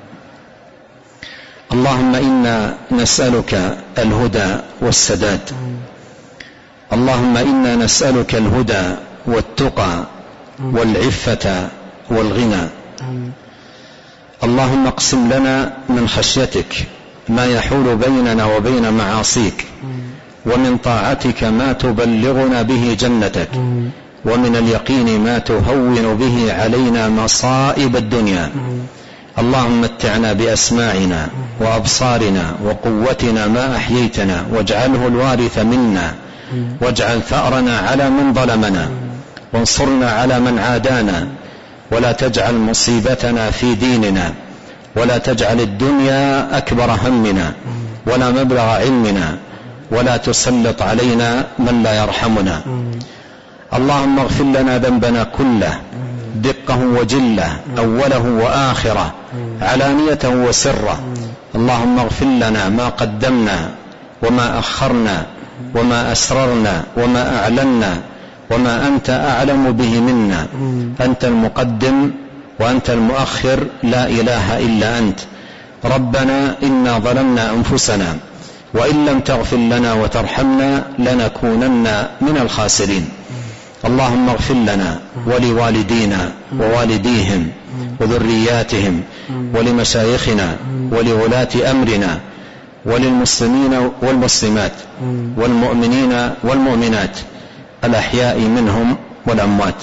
اللهم إنا نسألك الهدى والسداد. اللهم إنا نسألك الهدى والتقى والعفة والغنى. اللهم اقسم لنا من خشيتك ما يحول بيننا وبين معاصيك، ومن طاعتك ما تبلغنا به جنتك، ومن اليقين ما تهون به علينا مصائب الدنيا. اللهم متعنا بأسماعنا وأبصارنا وقوتنا ما أحييتنا، واجعله الوارث منا، واجعل ثأرنا على من ظلمنا، وانصرنا على من عادانا، ولا تجعل مصيبتنا في ديننا، ولا تجعل الدنيا أكبر همنا ولا مبلغ علمنا، ولا تسلط علينا من لا يرحمنا. اللهم اغفر لنا ذنبنا كله دقه وجله أوله وآخره علانيته وسره. اللهم اغفر لنا ما قدمنا وما أخرنا وما أسررنا وما أعلنا وما أنت أعلم به منا. أنت المقدم وأنت المؤخر، لا إله إلا أنت. ربنا إنا ظلمنا أنفسنا وإن لم تغفر لنا وترحمنا لنكونن من الخاسرين. اللهم اغفر لنا ولوالدينا ووالديهم وذرياتهم ولمشايخنا ولولاة أمرنا وللمسلمين والمسلمات والمؤمنين والمؤمنات الأحياء منهم والأموات.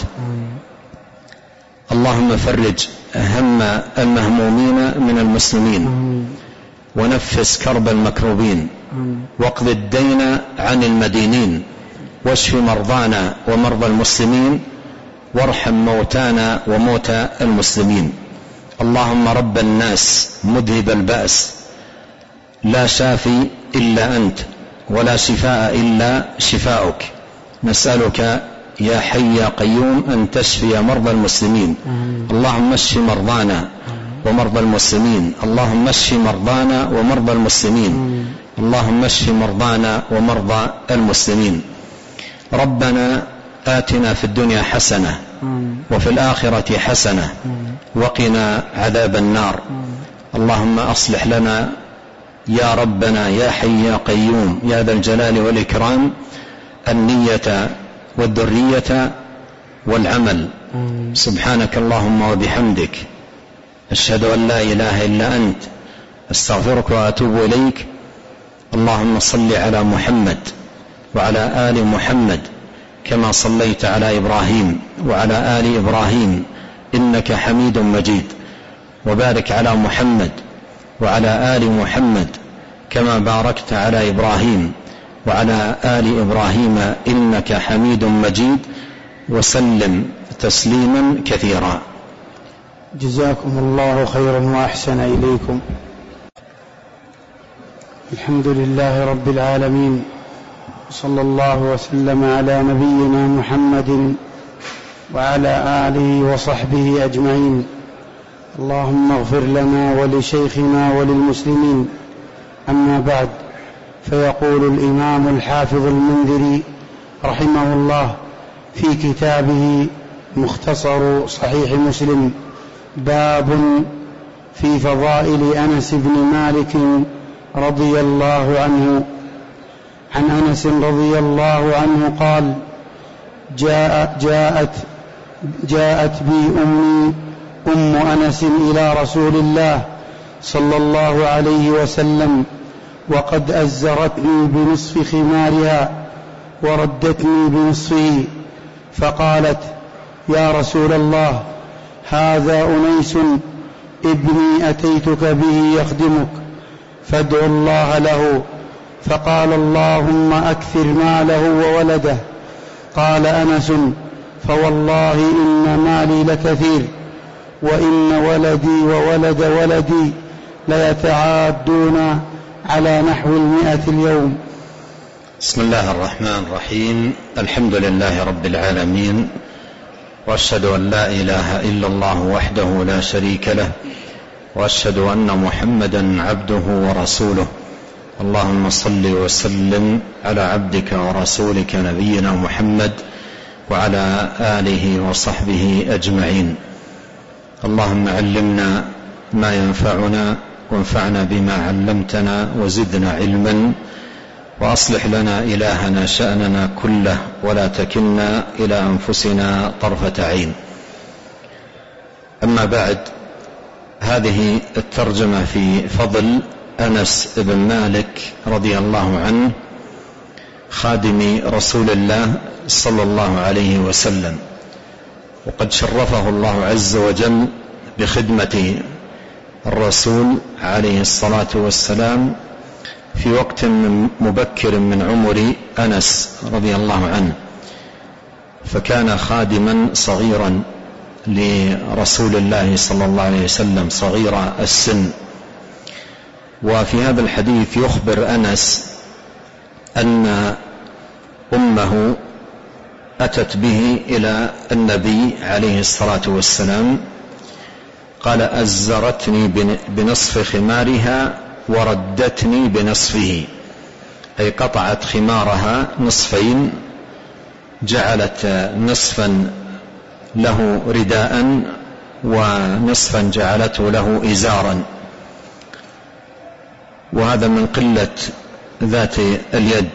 اللهم فرج هم المهمومين من المسلمين ونفس كرب المكروبين واقض الدين عن المدينين واشف مرضانا ومرضى المسلمين وارحم موتانا وموتى المسلمين. اللهم رب الناس مذهب البأس لا شافي إلا أنت ولا شفاء إلا شفاؤك. نسألك يا حي يا قيوم أن تشفي مرضى المسلمين. اللهم اشف مرضانا ومرضى المسلمين. اللهم اشف مرضانا ومرضى المسلمين. اللهم اشف مرضانا ومرضى المسلمين. ربنا آتنا في الدنيا حسنة وفي الآخرة حسنة وقنا عذاب النار. اللهم أصلح لنا يا ربنا يا حي يا قيوم يا ذا الجلال والإكرام النية والذرية والعمل. سبحانك اللهم وبحمدك أشهد أن لا إله إلا أنت أستغفرك وأتوب إليك. اللهم صل على محمد وعلى آل محمد كما صليت على إبراهيم وعلى آل إبراهيم إنك حميد مجيد، وبارك على محمد وعلى آل محمد كما باركت على إبراهيم وعلى آل إبراهيم إنك حميد مجيد، وسلم تسليما كثيرا. جزاكم الله خيرا وأحسن إليكم. الحمد لله رب العالمين، صلى الله وسلم على نبينا محمد وعلى آله وصحبه أجمعين. اللهم اغفر لنا ولشيخنا وللمسلمين. أما بعد، فيقول الإمام الحافظ المنذري رحمه الله في كتابه مختصر صحيح مسلم: باب في فضائل أنس بن مالك رضي الله عنه. عن أنس رضي الله عنه قال: جاء جاءت جاءت بي أمي أم أنس إلى رسول الله صلى الله عليه وسلم وقد أزرتني بنصف خمارها وردتني بنصفه، فقالت: يا رسول الله، هذا أنيس ابني أتيتك به يخدمك، فادع الله له. فقال: اللهم أكثر ماله وولده. قال أنس: فوالله إن مالي لكثير، وإن ولدي وولد ولدي ليتعادون على نحو المئة اليوم. بسم الله الرحمن الرحيم. الحمد لله رب العالمين، وأشهد أن لا إله إلا الله وحده لا شريك له، وأشهد أن محمدا عبده ورسوله. اللهم صل وسلم على عبدك ورسولك نبينا محمد وعلى آله وصحبه أجمعين. اللهم علمنا ما ينفعنا وانفعنا بما علمتنا وزدنا علما، وأصلح لنا إلهنا شأننا كله ولا تكلنا إلى أنفسنا طرفة عين. أما بعد، هذه الترجمة في فضل أنس بن مالك رضي الله عنه خادم رسول الله صلى الله عليه وسلم، وقد شرفه الله عز وجل بخدمة الرسول عليه الصلاة والسلام في وقت مبكر من عمر أنس رضي الله عنه، فكان خادما صغيرا لرسول الله صلى الله عليه وسلم صغير السن. وفي هذا الحديث يخبر أنس أن أمه أتت به إلى النبي عليه الصلاة والسلام. قال أزرتني بنصف خمارها وردتني بنصفه، أي قطعت خمارها نصفين، جعلت نصفا له رداء ونصفا جعلته له إزارا، وهذا من قلة ذات اليد.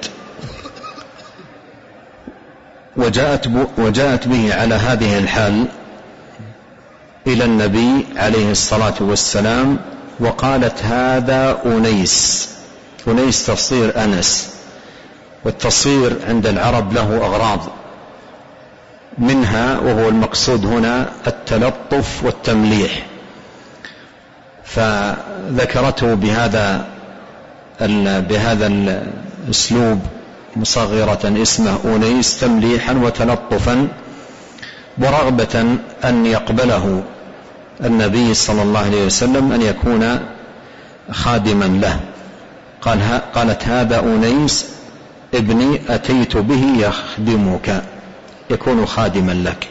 وجاءت, وجاءت به على هذه الحال إلى النبي عليه الصلاة والسلام، وقالت هذا أنيس. أنيس تصير أنس، والتصير عند العرب له أغراض، منها وهو المقصود هنا التلطف والتمليح، فذكرته بهذا بهذا الأسلوب مصغرة اسمه أنيس تمليحا وتلطفا، ورغبة أن يقبله النبي صلى الله عليه وسلم أن يكون خادما له. قال قالت هذا أنيس ابني أتيت به يخدمك، يكون خادما لك.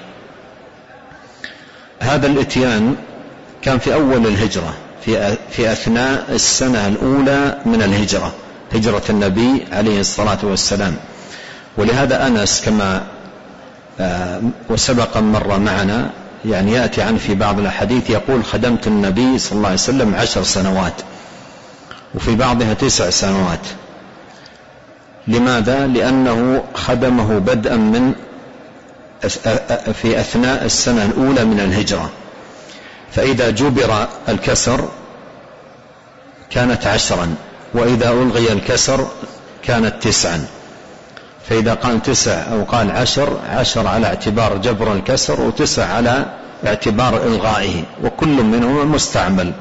هذا الاتيان كان في أول الهجرة، في, في أثناء السنة الأولى من الهجرة، هجرة النبي عليه الصلاة والسلام. ولهذا أنس كما وسبق مرة معنا، يعني يأتي عنه في بعض الحديث يقول خدمت النبي صلى الله عليه وسلم عشر سنوات، وفي بعضها تسع سنوات. لماذا؟ لأنه خدمه بدءا من في أثناء السنة الأولى من الهجرة، فإذا جبر الكسر كانت عشرا، وإذا ألغي الكسر كانت تسعا. فإذا قال تسع أو قال عشر، عشر على اعتبار جبر الكسر، وتسع على اعتبار إلغائه، وكل منهما مستعمل.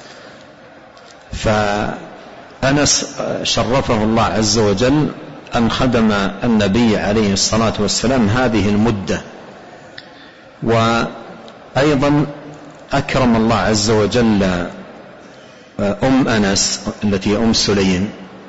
فأنس شرفه الله عز وجل أن خدم النبي عليه الصلاة والسلام هذه المدة. وأيضا أكرم الله عز وجل أم أنس التي أم سليم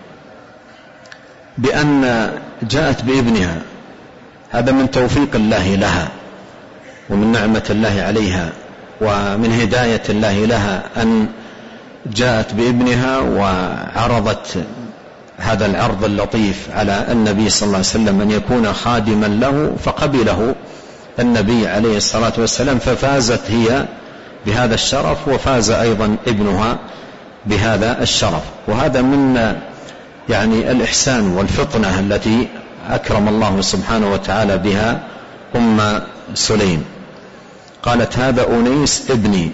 بأن جاءت بابنها، هذا من توفيق الله لها ومن نعمة الله عليها ومن هداية الله لها، أن جاءت بابنها وعرضت هذا العرض اللطيف على النبي صلى الله عليه وسلم أن يكون خادما له، فقبله النبي عليه الصلاة والسلام، ففازت هي بهذا الشرف، وفاز أيضا ابنها بهذا الشرف. وهذا من يعني الإحسان والفطنة التي أكرم الله سبحانه وتعالى بها أم سليم. قالت هذا أنيس ابني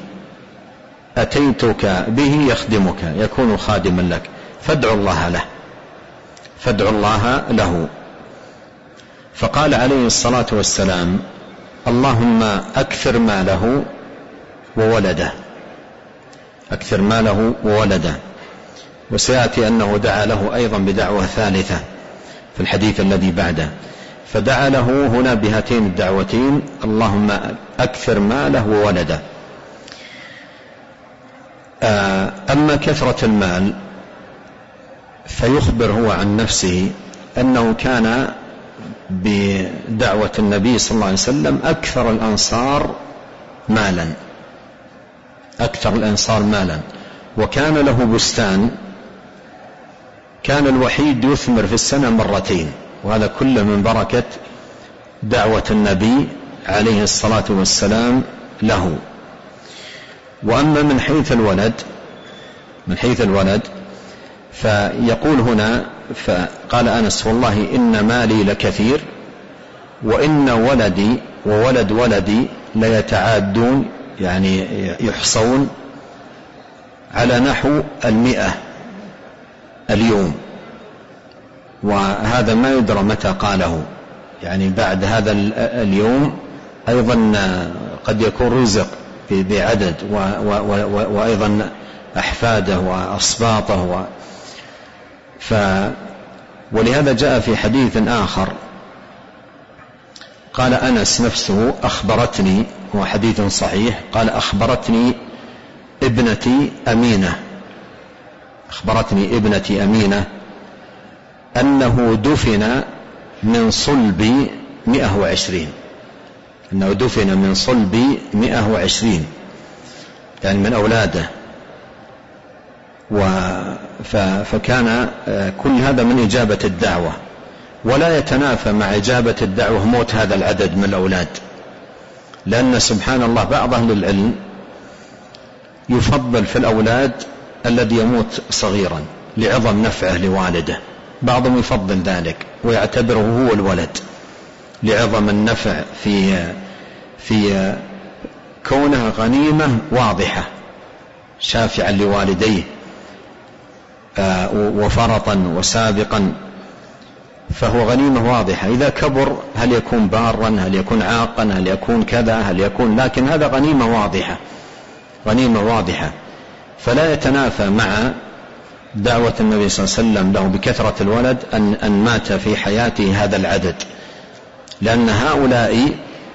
أتيتك به يخدمك، يكون خادما لك، فادعوا الله له، فادعوا الله له. فقال عليه الصلاة والسلام اللهم أكثر ماله وولده، أكثر ماله وولده. وسيأتي أنه دعا له أيضا بدعوة ثالثة في الحديث الذي بعده، فدعا له هنا بهاتين الدعوتين اللهم أكثر ماله وولده. أما كثرة المال فيخبر هو عن نفسه أنه كان بدعوة النبي صلى الله عليه وسلم أكثر الأنصار مالا، أكثر الأنصار مالا، وكان له بستان كان الوحيد يثمر في السنة مرتين، وهذا كله من بركة دعوة النبي عليه الصلاة والسلام له. وأما من حيث الولد، من حيث الولد فيقول هنا، فقال أنس والله إن مالي لكثير وإن ولدي وولد ولدي ليتعادون، يعني يحصون على نحو المئة اليوم. وهذا ما يدرى متى قاله، يعني بعد هذا اليوم أيضا قد يكون رزق بعدد، وأيضا أحفاده وأصباطه و ف ولهذا جاء في حديث آخر قال أنس نفسه أخبرتني، هو حديث صحيح، قال أخبرتني ابنتي أمينة، أخبرتني ابنتي أمينة أنه دفن من صلب مئة وعشرين، أنه دفن من صلب مئة وعشرين يعني من أولاده. فكان كل هذا من إجابة الدعوة، ولا يتنافى مع إجابة الدعوة موت هذا العدد من الأولاد، لأن سبحان الله بعض أهل العلم يفضل في الأولاد الذي يموت صغيرا لعظم نفعه لوالده، بعضهم يفضل ذلك ويعتبره هو الولد لعظم النفع في في كونها غنيمة واضحة شافعا لوالديه وفرطا وسابقا، فهو غنيمة واضحة. إذا كبر هل يكون بارا، هل يكون عاقا، هل يكون كذا، هل يكون، لكن هذا غنيمة واضحة، غنيمة واضحة. فلا يتنافى مع دعوة النبي صلى الله عليه وسلم له بكثرة الولد أن, أن مات في حياته هذا العدد، لأن هؤلاء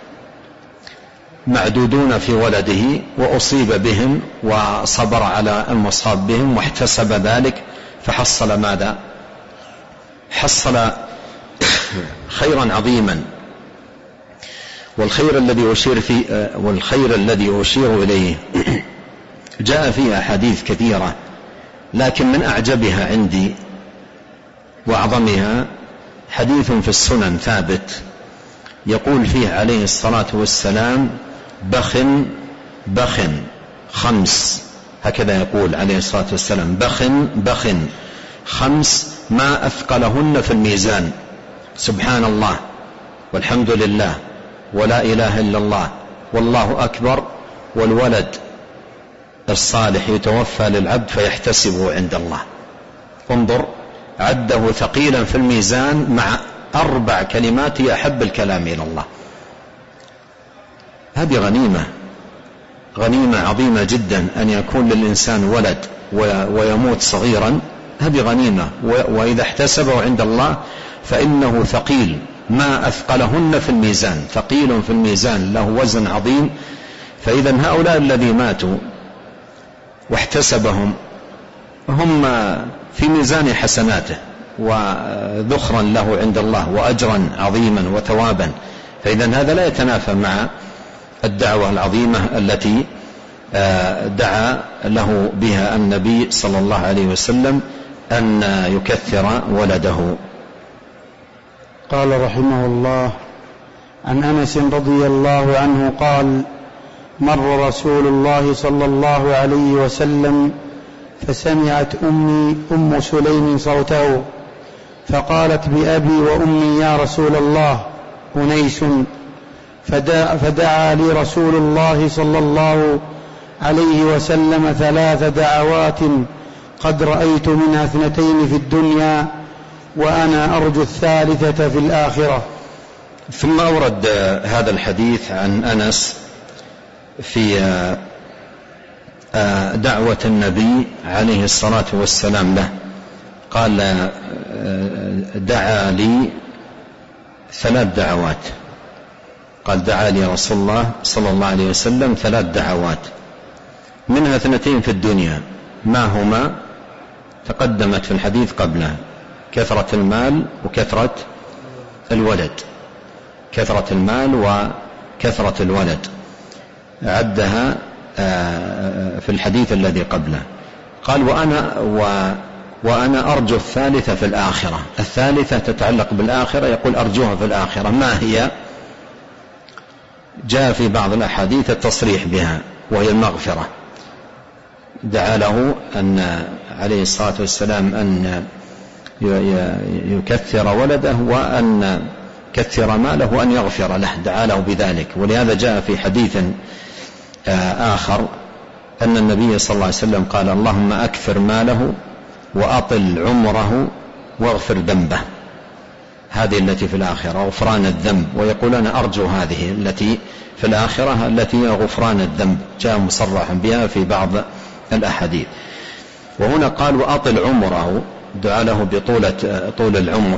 معدودون في ولده وأصيب بهم وصبر على المصاب بهم واحتسب ذلك، فحصل ماذا؟ حصل خيرا عظيما. والخير الذي أشير فيه والخير الذي أشير إليه جاء فيه أحاديث كثيرة، لكن من أعجبها عندي وأعظمها حديث في السنن ثابت يقول فيه عليه الصلاة والسلام: بخ بخ خمس، هكذا يقول عليه الصلاة والسلام: بخ بخ خمس ما أثقلهن في الميزان، سبحان الله والحمد لله ولا إله إلا الله والله أكبر، والولد الصالح يتوفى للعبد فيحتسبه عند الله. انظر، عده ثقيلا في الميزان مع أربع كلمات أحب الكلام إلى الله. هذه غنيمة، غنيمة عظيمة جدا أن يكون للإنسان ولد ويموت صغيرا، هذه غنيمة، وإذا احتسبه عند الله فإنه ثقيل ما أثقلهن في الميزان، ثقيل في الميزان له وزن عظيم. فإذا هؤلاء الذي ماتوا واحتسبهم هم في ميزان حسناته وذخرا له عند الله وأجرا عظيما وثوابا. فإذا هذا لا يتنافى مع الدعوة العظيمة التي دعا له بها النبي صلى الله عليه وسلم أن يكثر ولده. قال رحمه الله: عن أنس رضي الله عنه قال: مر رسول الله صلى الله عليه وسلم فسمعت أمي أم سليم صوته فقالت: بأبي وأمي يا رسول الله، أنيس. فدعا, فدعا لي رسول الله صلى الله عليه وسلم ثلاث دعوات قد رأيت منها اثنتين في الدنيا وأنا أرجو الثالثة في الآخرة. ثم أورد هذا الحديث عن أنس في دعوة النبي عليه الصلاة والسلام له، قال: دعا لي ثلاث دعوات، قال: دعا لي رسول الله صلى الله عليه وسلم ثلاث دعوات منها اثنتين في الدنيا، ما هما؟ تقدمت في الحديث قبلها: كثرة المال وكثرة الولد، كثرة المال وكثرة الولد، عدها في الحديث الذي قبله. قال: وأنا, وأنا أرجو الثالثة في الآخرة. الثالثة تتعلق بالآخرة، يقول: أرجوها في الآخرة. ما هي؟ جاء في بعض الأحاديث التصريح بها، وهي المغفرة. دعا له أن عليه الصلاة والسلام أن يكثر ولده وأن كثر ماله وأن يغفر له، دعا له بذلك. ولهذا جاء في حديث آخر أن النبي صلى الله عليه وسلم قال: اللهم أكثر ماله وأطل عمره واغفر ذنبه. هذه التي في الآخرة غفران الذنب، ويقول: أنا أرجو هذه التي في الآخرة التي هي غفران الذنب، جاء مصرحا بها في بعض الأحاديث. وهنا قال: وأطل عمره، دعا له بطولة طول العمر،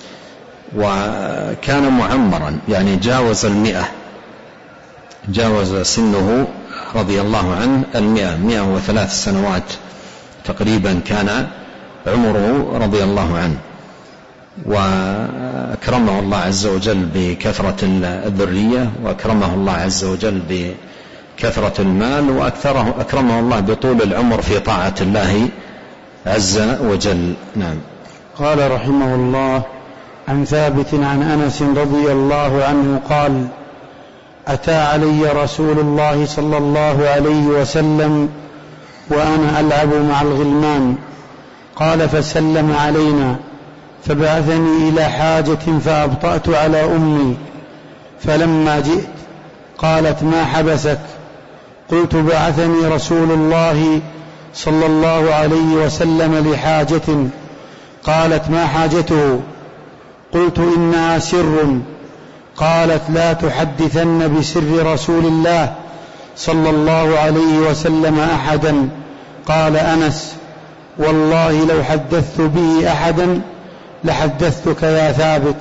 وكان معمرا يعني جاوز المئة، جاوز سنه رضي الله عنه المئة، مئة وثلاث سنوات تقريبا كان عمره رضي الله عنه. وأكرمه الله عز وجل بكثرة الذرية، وأكرمه الله عز وجل بكثرة المال، وأكرمه الله بطول العمر في طاعة الله عز وجل. نعم. قال رحمه الله: عن ثابت عن أنس رضي الله عنه قال: أتى علي رسول الله صلى الله عليه وسلم وأنا ألعب مع الغلمان، قال فسلم علينا، فبعثني إلى حاجة فأبطأت على أمي، فلما جئت قالت: ما حبسك؟ قلت: بعثني رسول الله صلى الله عليه وسلم لحاجة. قالت: ما حاجته؟ قلت: إنها سر. قالت: لا تحدثن بسر رسول الله صلى الله عليه وسلم أحدا. قال أنس: والله لو حدثت به أحدا لحدثتك يا ثابت.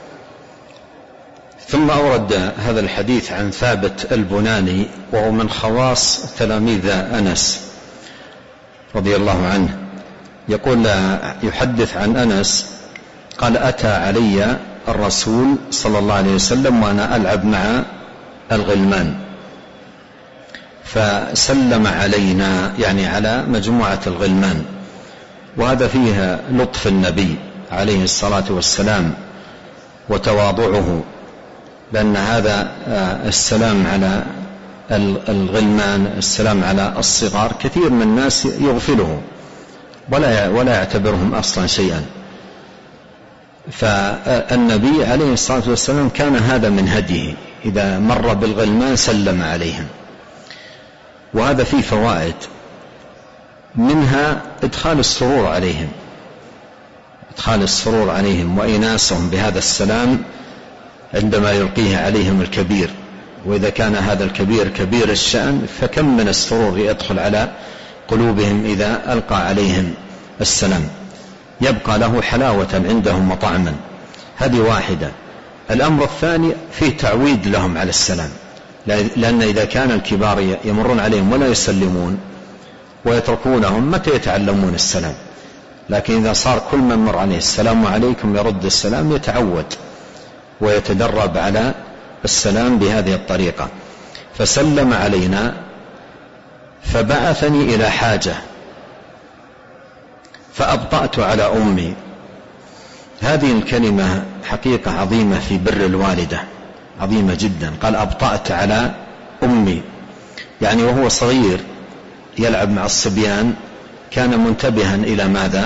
ثم أورد هذا الحديث عن ثابت البناني، وهو من خواص تلاميذ أنس رضي الله عنه. يقول يحدث عن أنس قال: أتى علي الرسول صلى الله عليه وسلم وأنا ألعب مع الغلمان، فسلم علينا، يعني على مجموعة الغلمان. وهذا فيه لطف النبي عليه الصلاة والسلام وتواضعه، لأن هذا السلام على الغلمان، السلام على الصغار، كثير من الناس يغفله ولا ولا يعتبرهم أصلا شيئا. فالنبي عليه الصلاة والسلام كان هذا من هديه، إذا مر بالغلمان سلم عليهم. وهذا فيه فوائد، منها إدخال السرور عليهم، إدخال السرور عليهم وإناسهم بهذا السلام عندما يلقيه عليهم الكبير. وإذا كان هذا الكبير كبير الشأن، فكم من السرور يدخل على قلوبهم إذا ألقى عليهم السلام، يبقى له حلاوة عندهم وطعما. هذه واحدة. الأمر الثاني فيه تعويد لهم على السلام، لأن إذا كان الكبار يمرون عليهم ولا يسلمون ويتركونهم، متى يتعلمون السلام؟ لكن إذا صار كل من مر عليه السلام عليكم يرد السلام، يتعود ويتدرب على السلام بهذه الطريقة. فسلم علينا فبعثني إلى حاجة فأبطأت على أمي. هذه الكلمة حقيقة عظيمة في بر الوالدة، عظيمة جدا. قال: أبطأت على أمي، يعني وهو صغير يلعب مع الصبيان كان منتبها إلى ماذا؟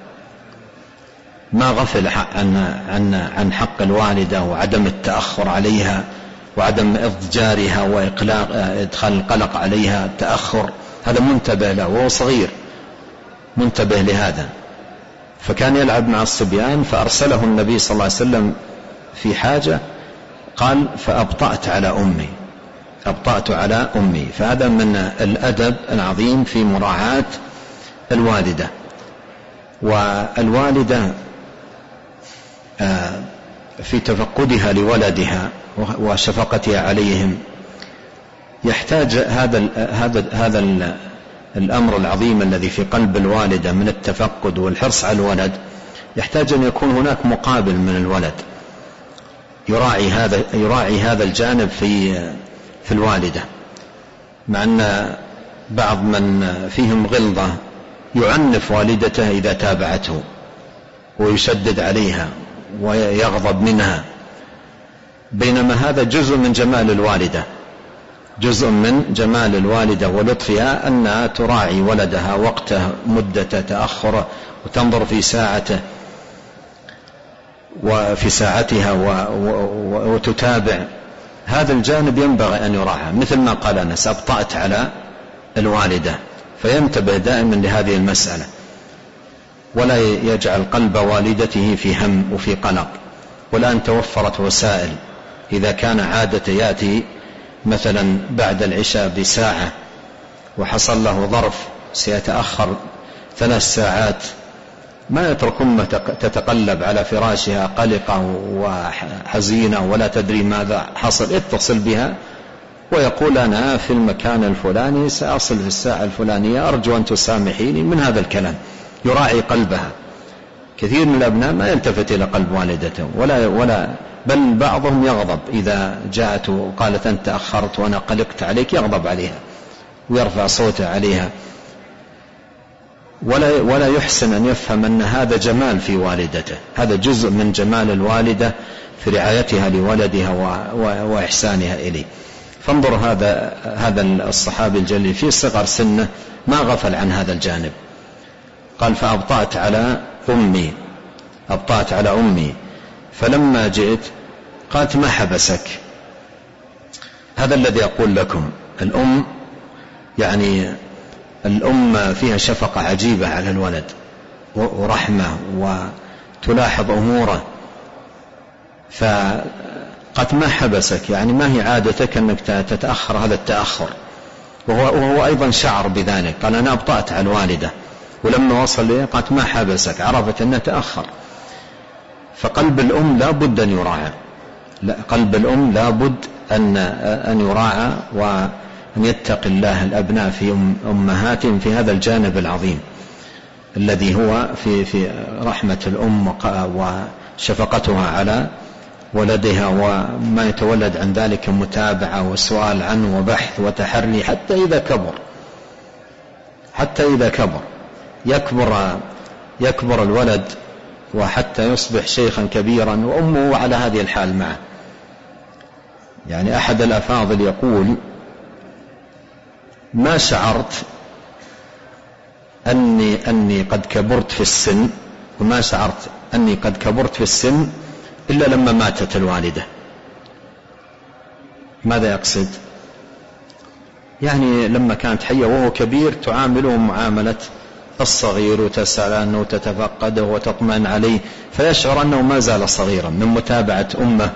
ما غفل عن, عن, عن حق الوالدة وعدم التأخر عليها وعدم إضجارها وإقلاق إدخال القلق عليها، التأخر، هذا منتبه له وهو صغير، منتبه لهذا. فكان يلعب مع الصبيان، فأرسله النبي صلى الله عليه وسلم في حاجة، قال: فأبطأت على أمي، أبطأت على أمي. فهذا من الأدب العظيم في مراعاة الوالدة. والوالدة في تفقدها لولدها وشفقتها عليهم يحتاج هذا هذا هذا الأمر العظيم الذي في قلب الوالدة من التفقد والحرص على الولد، يحتاج أن يكون هناك مقابل من الولد يراعي هذا يراعي هذا الجانب في في الوالدة. مع أن بعض من فيهم غلظة يعنف والدته إذا تابعته ويشدد عليها ويغضب منها، بينما هذا جزء من جمال الوالدة، جزء من جمال الوالدة ولطفها أنها تراعي ولدها وقته، مدة تأخر، وتنظر في ساعته وفي ساعتها وتتابع. هذا الجانب ينبغي أن يراعى، مثل ما قال أنس: أبطأت على الوالدة. فينتبه دائما لهذه المسألة، ولا يجعل قلب والدته في هم وفي قلق. والآن توفرت وسائل، إذا كان عادة يأتي مثلا بعد العشاء بساعة وحصل له ظرف سيتأخر ثلاث ساعات، ما يترك أمه تتقلب على فراشها قلقة وحزينة ولا تدري ماذا حصل، اتصل بها ويقول: أنا في المكان الفلاني سأصل في الساعة الفلانية، أرجو أن تسامحيني، من هذا الكلام يراعي قلبها. كثير من الأبناء ما يلتفت إلى قلب والدته ولا, ولا بل بعضهم يغضب إذا جاءت وقالت أنت أخرت وأنا قلقت عليك، يغضب عليها ويرفع صوته عليها، ولا, ولا يحسن أن يفهم أن هذا جمال في والدته، هذا جزء من جمال الوالدة في رعايتها لولدها وإحسانها إليه. فانظر هذا هذا الصحابي الجليل في صغر سنه ما غفل عن هذا الجانب. قال فأبطأت على أمي أبطأت على أمي فلما جئت قالت ما حبسك. هذا الذي أقول لكم، الأم يعني الأم فيها شفقة عجيبة على الولد ورحمة وتلاحظ أموره، فقد ما حبسك يعني ما هي عادتك أنك تتأخر هذا التأخر، وهو, وهو أيضا شعر بذلك. قال أنا أبطأت على الوالدة، ولما وصل لي قالت ما حبسك، عرفت أنه تأخر. فقلب الأم لا بد أن يراعى، لا قلب الأم لا بد أن, أن يراعى وأن يتقي الله الأبناء في أمهاتهم في هذا الجانب العظيم الذي هو في, في رحمة الأم وشفقتها على ولدها، وما يتولد عن ذلك متابعة وسؤال عنه وبحث وتحري حتى إذا كبر حتى إذا كبر يكبر يكبر الولد وحتى يصبح شيخا كبيرا وأمه على هذه الحال معه. يعني أحد الأفاضل يقول ما شعرت أني, أني قد كبرت في السن وما شعرت أني قد كبرت في السن إلا لما ماتت الوالدة. ماذا يقصد؟ يعني لما كانت حية وهو كبير تعامله معاملة الصغير وتسأل عنه وتتفقده وتطمئن عليه، فيشعر أنه ما زال صغيرا من متابعة أمه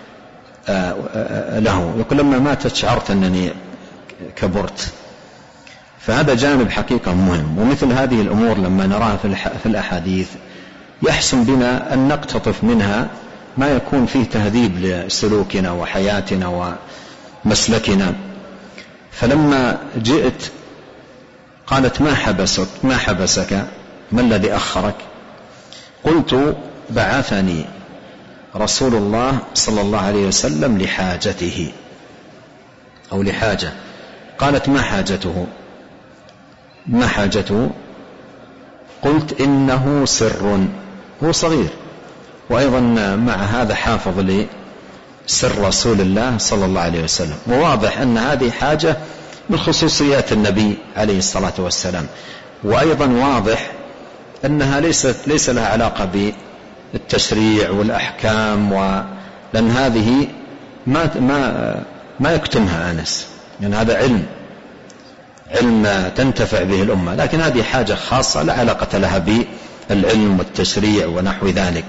له. يقول لما ماتت شعرت أنني كبرت. فهذا جانب حقيقة مهم، ومثل هذه الأمور لما نراها في الأحاديث يحسن بنا أن نقتطف منها ما يكون فيه تهذيب لسلوكنا وحياتنا ومسلكنا. فلما جئت قالت ما حبسك ما حبسك ما الذي أخرك؟ قلت بعثني رسول الله صلى الله عليه وسلم لحاجته أو لحاجة. قالت ما حاجته ما حاجته؟ قلت إنه سر، هو صغير، وأيضا مع هذا حافظ لسر رسول الله صلى الله عليه وسلم. وواضح أن هذه حاجة من خصوصيات النبي عليه الصلاة والسلام، وأيضا واضح أنها ليست ليس لها علاقة بالتشريع والأحكام، لأن هذه ما ما ما يكتمها أنس، يعني هذا علم علم تنتفع به الأمة، لكن هذه حاجة خاصة لا علاقة لها بالعلم والتشريع ونحو ذلك،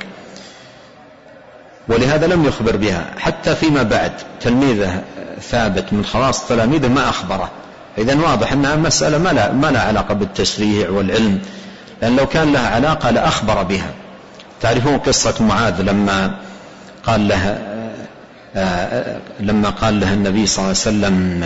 ولهذا لم يخبر بها. حتى فيما بعد تلميذه ثابت من خواص تلاميذه ما أخبره. إذن واضح أنها مسألة ما لا, ما لا علاقة بالتشريع والعلم، لأن لو كان لها علاقة لأخبر بها. تعرفون قصة معاذ لما قال له لما قال له النبي صلى الله عليه وسلم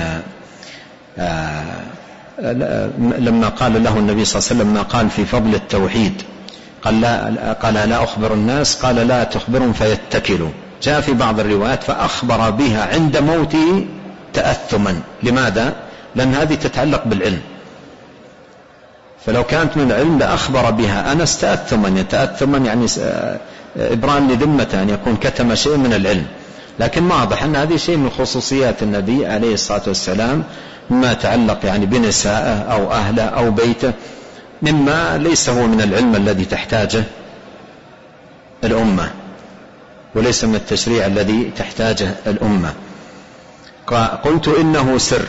لما قال له النبي صلى الله عليه وسلم ما قال في فضل التوحيد، قال لا, قال لا أخبر الناس، قال لا تخبرهم فيتكلوا. جاء في بعض الروايات فأخبر بها عند موته تأثما. لماذا؟ لأن هذه تتعلق بالعلم، فلو كانت من العلم لأخبر بها أنس تأثما. يتأثما يعني إبران لذمة أن يكون كتم شيء من العلم، لكن واضح أن هذه شيء من خصوصيات النبي عليه الصلاة والسلام، مما يتعلق يعني بنسائه أو أهله أو بيته، مما ليس هو من العلم الذي تحتاجه الأمة، وليس من التشريع الذي تحتاجه الأمة. قلت إنه سر.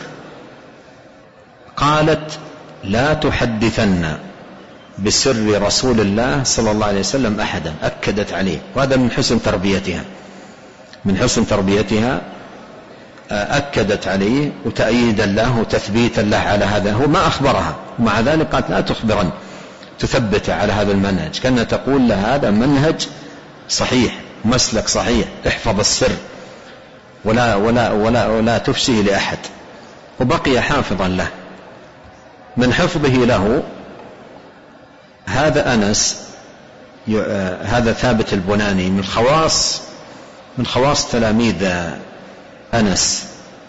قالت لا تحدثن بسر رسول الله صلى الله عليه وسلم أحدا. أكدت عليه، وهذا من حسن تربيتها من حسن تربيتها أكدت عليه وتأييدا له وتثبيتا له على هذا. هو ما أخبرها، ومع ذلك قالت لا تخبرن، تثبت على هذا المنهج، كأنها تقول له هذا منهج صحيح، مسلك صحيح، احفظ السر ولا, ولا, ولا, ولا تفشيه لأحد. وبقي حافظا له. من حفظه له هذا أنس هذا ثابت البناني من خواص من خواص تلاميذ أنس،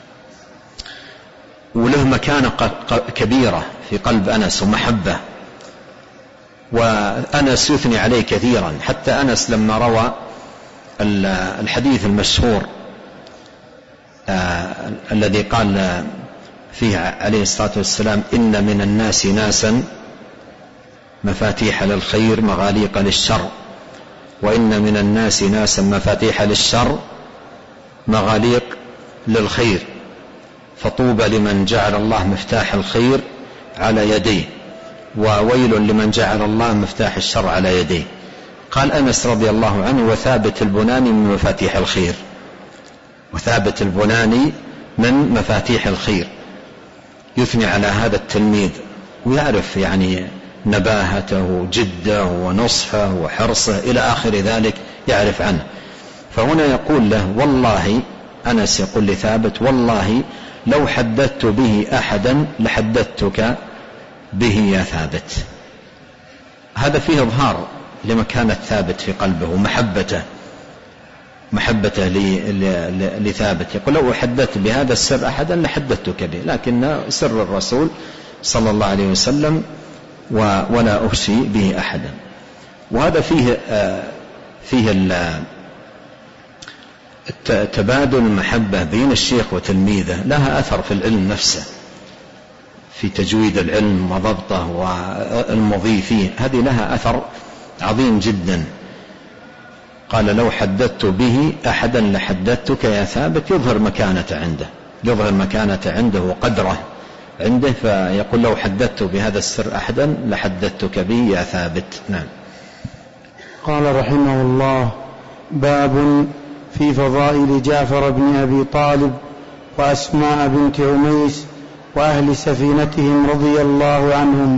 وله مكانة كبيرة في قلب أنس ومحبة، وأنس يثني عليه كثيرا. حتى أنس لما روى الحديث المشهور آه الذي قال فيه عليه الصلاة والسلام: إن من الناس ناسا مفاتيح للخير مغاليق للشر، وإن من الناس ناسا مفاتيح للشر مغاليق للخير، فطوبى لمن جعل الله مفتاح الخير على يديه، وويل لمن جعل الله مفتاح الشر على يديه. قال أنس رضي الله عنه: وثابت البناني من مفاتيح الخير، وثابت البناني من مفاتيح الخير. يثني على هذا التلميذ ويعرف يعني نباهته جده ونصحه وحرصه إلى آخر ذلك، يعرف عنه. فهنا يقول له: والله، أنس يقول لثابت: والله لو حدثت به أحدا لحدثتك به يا ثابت. هذا فيه إظهار لمكانة ثابت في قلبه ومحبته محبته لثابت. يقول: لو حدثت بهذا السر أحدا لحدثتك به، لكن سر الرسول صلى الله عليه وسلم ولا أفشي به أحدا. وهذا فيه فيه تبادل المحبة بين الشيخ وتلميذه، لها أثر في العلم نفسه، في تجويد العلم وضبطه والمضي فيه، هذه لها أثر عظيم جدا. قال: لو حدثت به أحدا لحدثتك يا ثابت، يظهر مكانة عنده يظهر مكانة عنده وقدره عنده، فيقول: لو حدثت بهذا السر أحدا لحدثتك به يا ثابت. نعم. قال رحمه الله: باب في فضائل جعفر بن أبي طالب وأسماء بنت عميس وأهل سفينتهم رضي الله عنهم.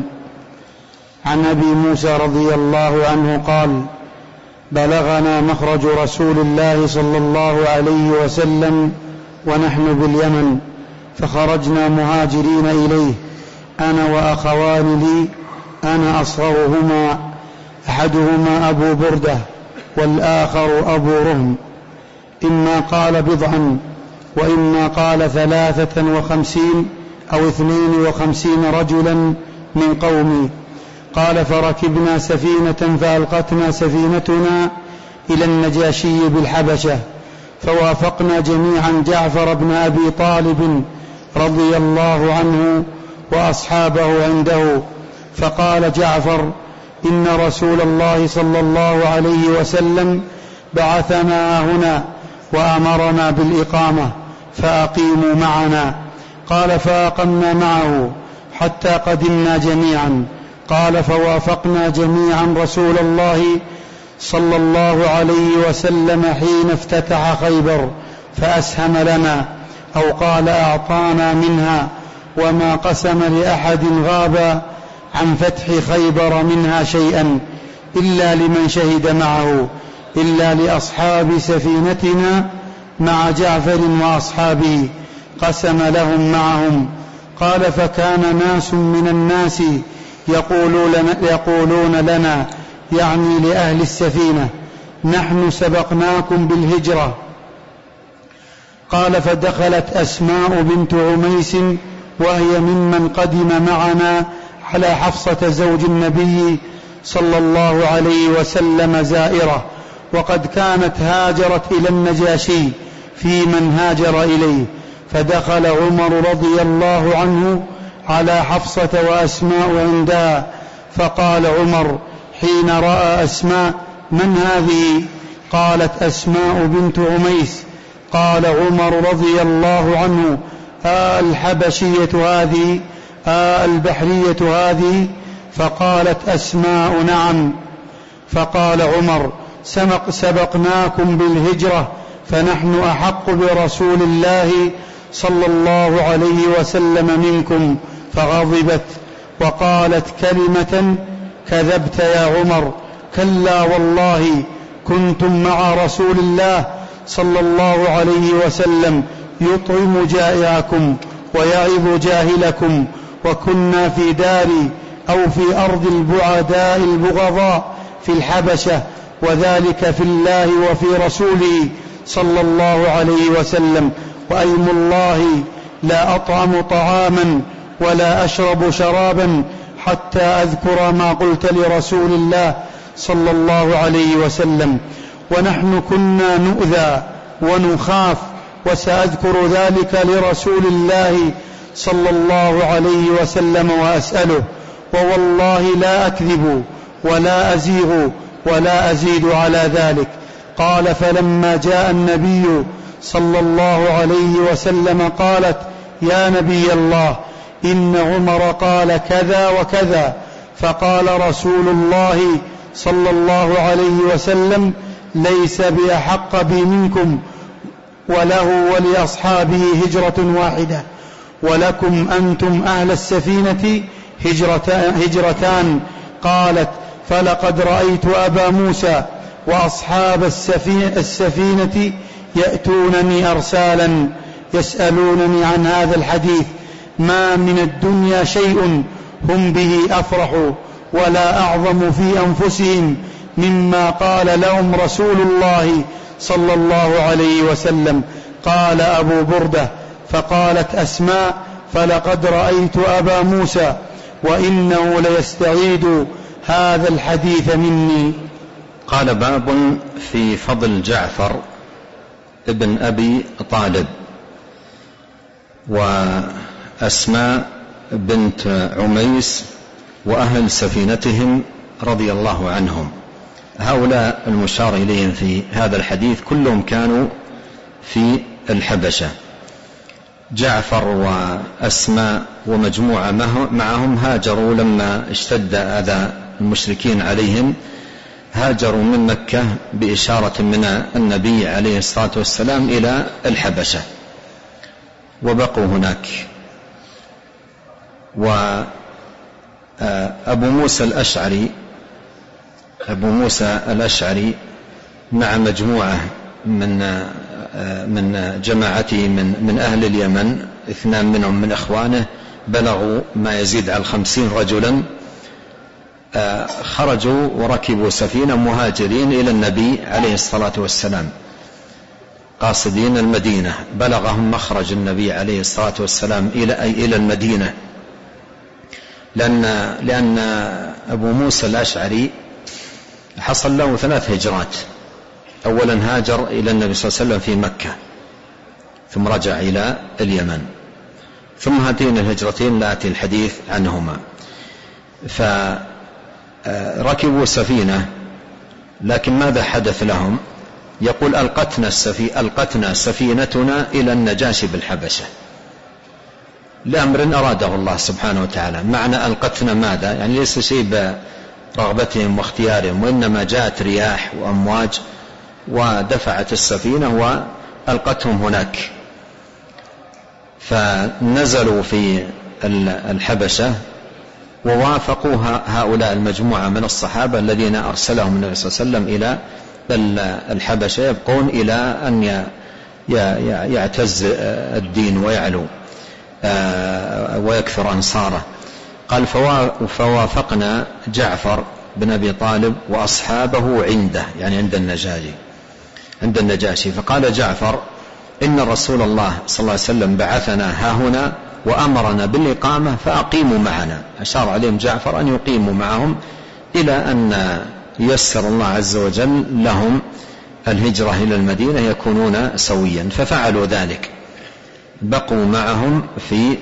عن أبي موسى رضي الله عنه قال: بلغنا مخرج رسول الله صلى الله عليه وسلم ونحن باليمن، فخرجنا مهاجرين إليه، أنا وأخوان لي، أنا أصغرهما، أحدهما أبو بردة والآخر أبو رهم، إما قال بضعا وإما قال ثلاثة وخمسين أو اثنين وخمسين رجلا من قومي. قال: فركبنا سفينة فألقتنا سفينتنا إلى النجاشي بالحبشة، فوافقنا جميعا جعفر بن أبي طالب رضي الله عنه وأصحابه عنده. فقال جعفر: إن رسول الله صلى الله عليه وسلم بعثنا هنا وأمرنا بالإقامة، فأقيموا معنا. قال: فأقمنا معه حتى قدمنا جميعا. قال: فوافقنا جميعا رسول الله صلى الله عليه وسلم حين افتتح خيبر فأسهم لنا، أو قال أعطانا منها، وما قسم لأحد غاب عن فتح خيبر منها شيئا إلا لمن شهد معه، إلا لأصحاب سفينتنا مع جعفر وأصحابه قسم لهم معهم. قال: فكان ناس من الناس يقولون لنا، يعني لأهل السفينة: نحن سبقناكم بالهجرة. قال: فدخلت أسماء بنت عميس وهي ممن قدم معنا على حفصة زوج النبي صلى الله عليه وسلم زائرة، وقد كانت هاجرت إلى النجاشي في من هاجر إليه. فدخل عمر رضي الله عنه على حفصة وأسماء عندها، فقال عمر حين رأى أسماء: من هذه؟ قالت: أسماء بنت عميس. قال عمر رضي الله عنه: آه الحبشية هذه؟ آه البحرية هذه؟ فقالت أسماء: نعم. فقال عمر: سبقناكم بالهجرة، فنحن أحق برسول الله صلى الله عليه وسلم منكم. فغضبت وقالت كلمة: كذبت يا عمر، كلا والله كنتم مع رسول الله صلى الله عليه وسلم يطعم جائعكم ويعظ جاهلكم، وكنا في دار أو في أرض البعداء البغضاء، في الحبشة، وذلك في الله وفي رسوله صلى الله عليه وسلم. وأيم الله لا أطعم طعاما ولا أشرب شرابا حتى أذكر ما قلت لرسول الله صلى الله عليه وسلم. ونحن كنا نؤذى ونخاف، وسأذكر ذلك لرسول الله صلى الله عليه وسلم وأسأله، ووالله لا أكذب ولا أزيغ ولا أزيد على ذلك. قال: فلما جاء النبي صلى الله عليه وسلم قالت: يا نبي الله، إن عمر قال كذا وكذا. فقال رسول الله صلى الله عليه وسلم: ليس بأحق بي منكم، وله ولأصحابه هجرة واحدة، ولكم أنتم أهل السفينة هجرتان. قالت: فلقد رأيت أبا موسى وأصحاب السفينة يأتونني أرسالا يسألونني عن هذا الحديث، ما من الدنيا شيء هم به أفرح ولا أعظم في أنفسهم مما قال لهم رسول الله صلى الله عليه وسلم. قال أبو بردة: فقالت أسماء: فلقد رأيت أبا موسى وإنه ليستعيد هذا الحديث مني. قال: باب في فضل جعفر ابن أبي طالب وأسماء بنت عميس وأهل سفينتهم رضي الله عنهم. هؤلاء المشار إليهم في هذا الحديث كلهم كانوا في الحبشة. جعفر وأسماء ومجموعة معهم هاجروا لما اشتد أذى المشركين عليهم، هاجروا من مكة بإشارة من النبي عليه الصلاة والسلام إلى الحبشة وبقوا هناك. وأبو موسى الأشعري أبو موسى الأشعري مع مجموعة من من جماعته من من أهل اليمن، اثنان منهم من إخوانه بلغوا ما يزيد على خمسين رجلا، خرجوا وركبوا سفينة مهاجرين إلى النبي عليه الصلاة والسلام قاصدين المدينة. بلغهم مخرج النبي عليه الصلاة والسلام إلى أي إلى المدينة، لأن لأن أبو موسى الأشعري حصل له ثلاث هجرات. أولا هاجر إلى النبي صلى الله عليه وسلم في مكة، ثم رجع إلى اليمن، ثم هاتين الهجرتين لا أتي الحديث عنهما. فركبوا سفينة، لكن ماذا حدث لهم؟ يقول: ألقتنا, السفي... ألقتنا سفينتنا إلى النجاشي بالحبشة، لأمر أراده الله سبحانه وتعالى. معنى ألقتنا ماذا؟ يعني ليس شيء برغبتهم واختيارهم، وإنما جاءت رياح وأمواج ودفعت السفينة وألقتهم هناك. فنزلوا في الحبشة ووافقوا هؤلاء المجموعة من الصحابة الذين أرسلهم النبي صلى الله عليه وسلم إلى الحبشة، يبقون إلى أن يعتز الدين ويعلو ويكثر أنصاره. قال: فوافقنا جعفر بن أبي طالب وأصحابه عنده، يعني عند النجاشي عند النجاشي فقال جعفر: إن رسول الله صلى الله عليه وسلم بعثنا ها هنا وأمرنا بالإقامة فأقيموا معنا. أشار عليهم جعفر أن يقيموا معهم إلى أن ييسر الله عز وجل لهم الهجرة إلى المدينة يكونون سويا، ففعلوا ذلك، بقوا معهم في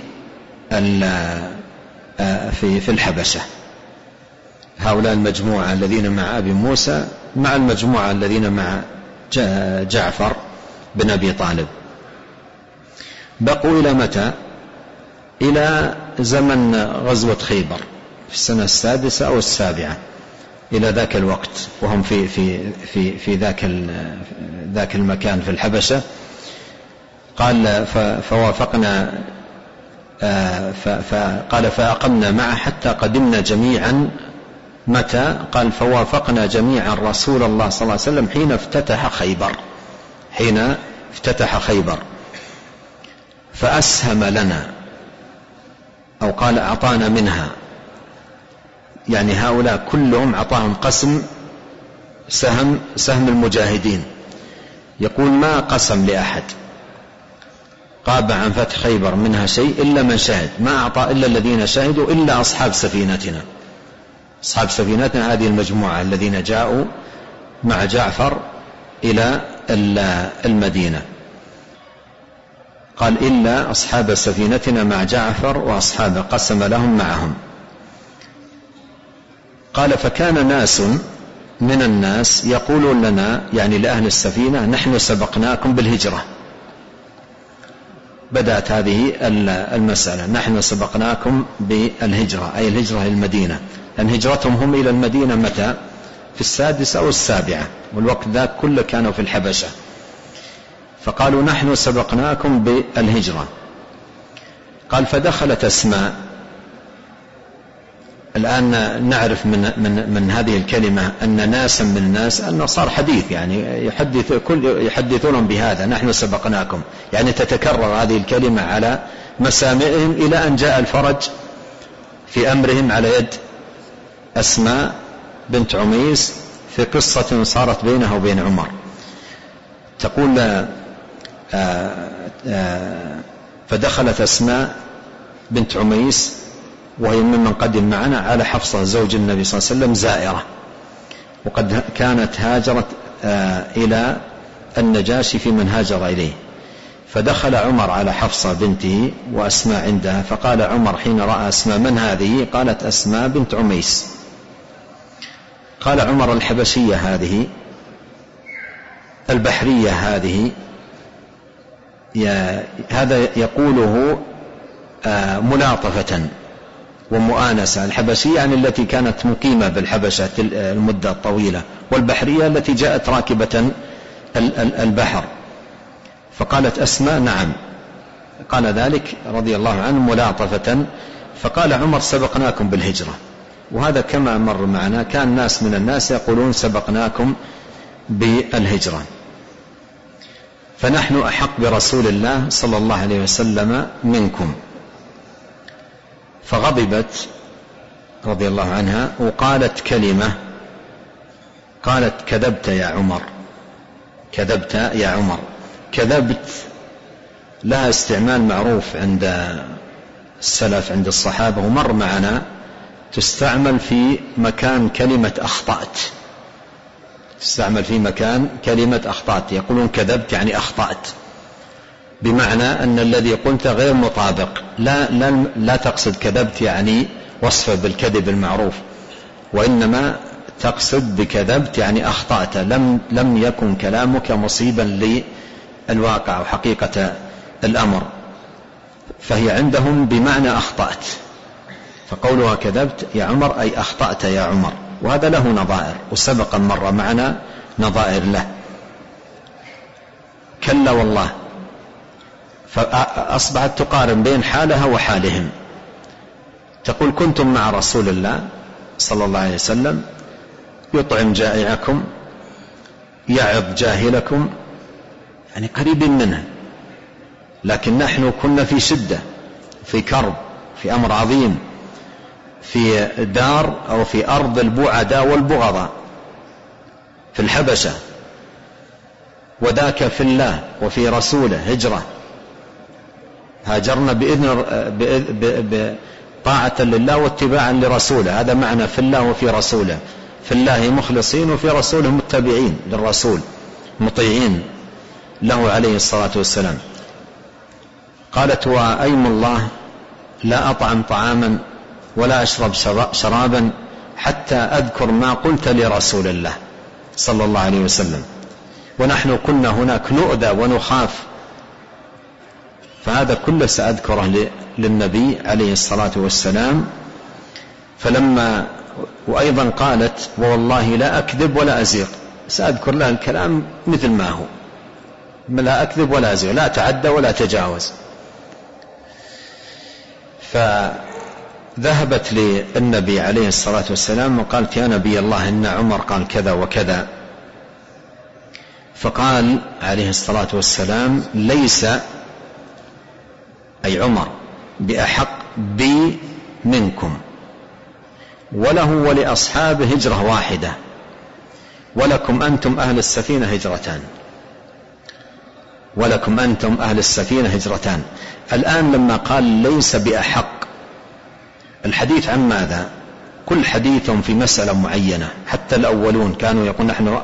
في في الحبشة. هؤلاء المجموعة الذين مع أبي موسى مع المجموعة الذين مع جعفر بن أبي طالب. بقوا إلى متى؟ إلى زمن غزوة خيبر في السنة السادسة أو السابعة، إلى ذاك الوقت وهم في في في في ذاك ذاك المكان في الحبشة. قال: فوافقنا فقال فأقمنا معه حتى قدمنا جميعا. متى؟ قال: فوافقنا جميعا رسول الله صلى الله عليه وسلم حين افتتح خيبر حين افتتح خيبر فأسهم لنا، أو قال أعطانا منها، يعني هؤلاء كلهم أعطاهم قسم سهم سهم المجاهدين، يقول ما قسم لأحد قاب عن فتح خيبر منها شيء إلا من شهد، ما أعطى إلا الذين شهدوا إلا أصحاب سفينتنا. أصحاب سفينتنا هذه المجموعة الذين جاءوا مع جعفر إلى المدينة، قال إلا أصحاب سفينتنا مع جعفر وأصحاب قسم لهم معهم. قال فكان ناس من الناس يقولون لنا، يعني لأهل السفينة، نحن سبقناكم بالهجرة. بدأت هذه المسألة، نحن سبقناكم بالهجرة، أي الهجرة للمدينة، لأن هجرتهم هم إلى المدينة متى؟ في السادسة أو السابعة، والوقت ذاك كله كانوا في الحبشة. فقالوا نحن سبقناكم بالهجرة. قال فدخلت أسماء. الآن نعرف من, من, من هذه الكلمة أن ناسا من الناس أنه صار حديث، يعني يحدث كل يحدثون بهذا، نحن سبقناكم، يعني تتكرر هذه الكلمة على مسامعهم إلى أن جاء الفرج في أمرهم على يد أسماء بنت عميس في قصة صارت بينها وبين عمر. تقول آآ آآ فدخلت أسماء بنت عميس وهي ممن قدم معنا على حفصة زوج النبي صلى الله عليه وسلم زائرة، وقد كانت هاجرت إلى النجاشي في من هاجر إليه. فدخل عمر على حفصة بنته وأسماء عندها، فقال عمر حين رأى أسماء من هذه؟ قالت أسماء بنت عميس. قال عمر الحبشية هذه، البحرية هذه، هذا يقوله ملاطفة ومؤانسة. الحبشية يعني التي كانت مقيمة بالحبشة المدة الطويلة، والبحرية التي جاءت راكبة البحر. فقالت أسماء نعم، قال ذلك رضي الله عنه ملاطفة. فقال عمر سبقناكم بالهجرة، وهذا كما مر معنا كان ناس من الناس يقولون سبقناكم بالهجرة، فنحن أحق برسول الله صلى الله عليه وسلم منكم. فغضبت رضي الله عنها وقالت كلمة، قالت كذبت يا عمر، كذبت يا عمر. كذبت لها استعمال معروف عند السلف عند الصحابة، ومر معنا تستعمل في مكان كلمة أخطأت، تستعمل في مكان كلمة أخطأت، يقولون كذبت يعني أخطأت، بمعنى أن الذي قلت غير مطابق. لا, لا, لا تقصد كذبت يعني وصفه بالكذب المعروف، وإنما تقصد بكذبت يعني أخطأت، لم, لم يكن كلامك مصيبا للواقع وحقيقة الأمر. فهي عندهم بمعنى أخطأت، فقولها كذبت يا عمر أي أخطأت يا عمر، وهذا له نظائر، وسبق مرة معنا نظائر له. كلا والله. فأصبحت تقارن بين حالها وحالهم، تقول كنتم مع رسول الله صلى الله عليه وسلم يطعم جائعكم يعظ جاهلكم، يعني قريب منه، لكن نحن كنا في شدة، في كرب، في أمر عظيم، في دار أو في أرض البعداء والبغضاء في الحبشة، وذاك في الله وفي رسوله هجرة، هاجرنا بإذن بطاعة لله واتباعا لرسوله. هذا معنى في الله وفي رسوله، في الله مخلصين وفي رسوله متبعين للرسول مطيعين له عليه الصلاة والسلام. قالت وأيم الله لا أطعم طعاما ولا أشرب شرابا حتى أذكر ما قلت لرسول الله صلى الله عليه وسلم، ونحن كنا هناك نؤذى ونخاف، فهذا كله سأذكره للنبي عليه الصلاة والسلام. فلما وأيضا قالت والله لا أكذب ولا أزيغ، سأذكر لها الكلام مثل ما هو، لا أكذب ولا أزيغ، لا أتعدى ولا أتجاوز. فذهبت للنبي عليه الصلاة والسلام وقالت يا نبي الله إن عمر قال كذا وكذا. فقال عليه الصلاة والسلام ليس أي عمر بأحق بي منكم، وله ولأصحابه هجرة واحدة، ولكم أنتم أهل السفينة هجرتان، ولكم أنتم أهل السفينة هجرتان. الآن لما قال ليس بأحق، الحديث عن ماذا؟ كل حديث في مسألة معينة، حتى الأولون كانوا يقول نحن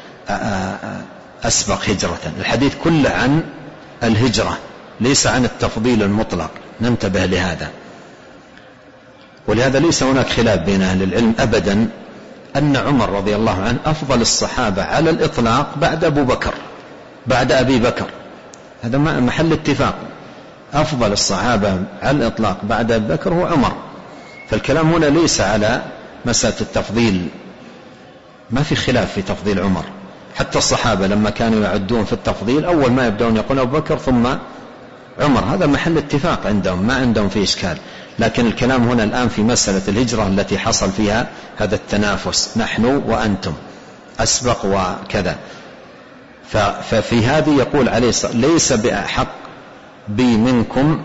أسبق هجرة. الحديث كله عن الهجرة، ليس عن التفضيل المطلق، ننتبه لهذا. ولهذا ليس هناك خلاف بين أهل العلم أبدا أن عمر رضي الله عنه أفضل الصحابة على الإطلاق بعد أبو بكر، بعد أبي بكر، هذا محل اتفاق. أفضل الصحابة على الإطلاق بعد أبي بكر هو عمر. فالكلام هنا ليس على مسألة التفضيل، ما في خلاف في تفضيل عمر. حتى الصحابة لما كانوا يعدون في التفضيل أول ما يبدأون يقول أبو بكر ثم عمر، هذا محل اتفاق عندهم، ما عندهم فيه إشكال. لكن الكلام هنا الآن في مسألة الهجرة التي حصل فيها هذا التنافس، نحن وأنتم أسبق وكذا. ففي هذه يقول عليه ليس بأحق بي منكم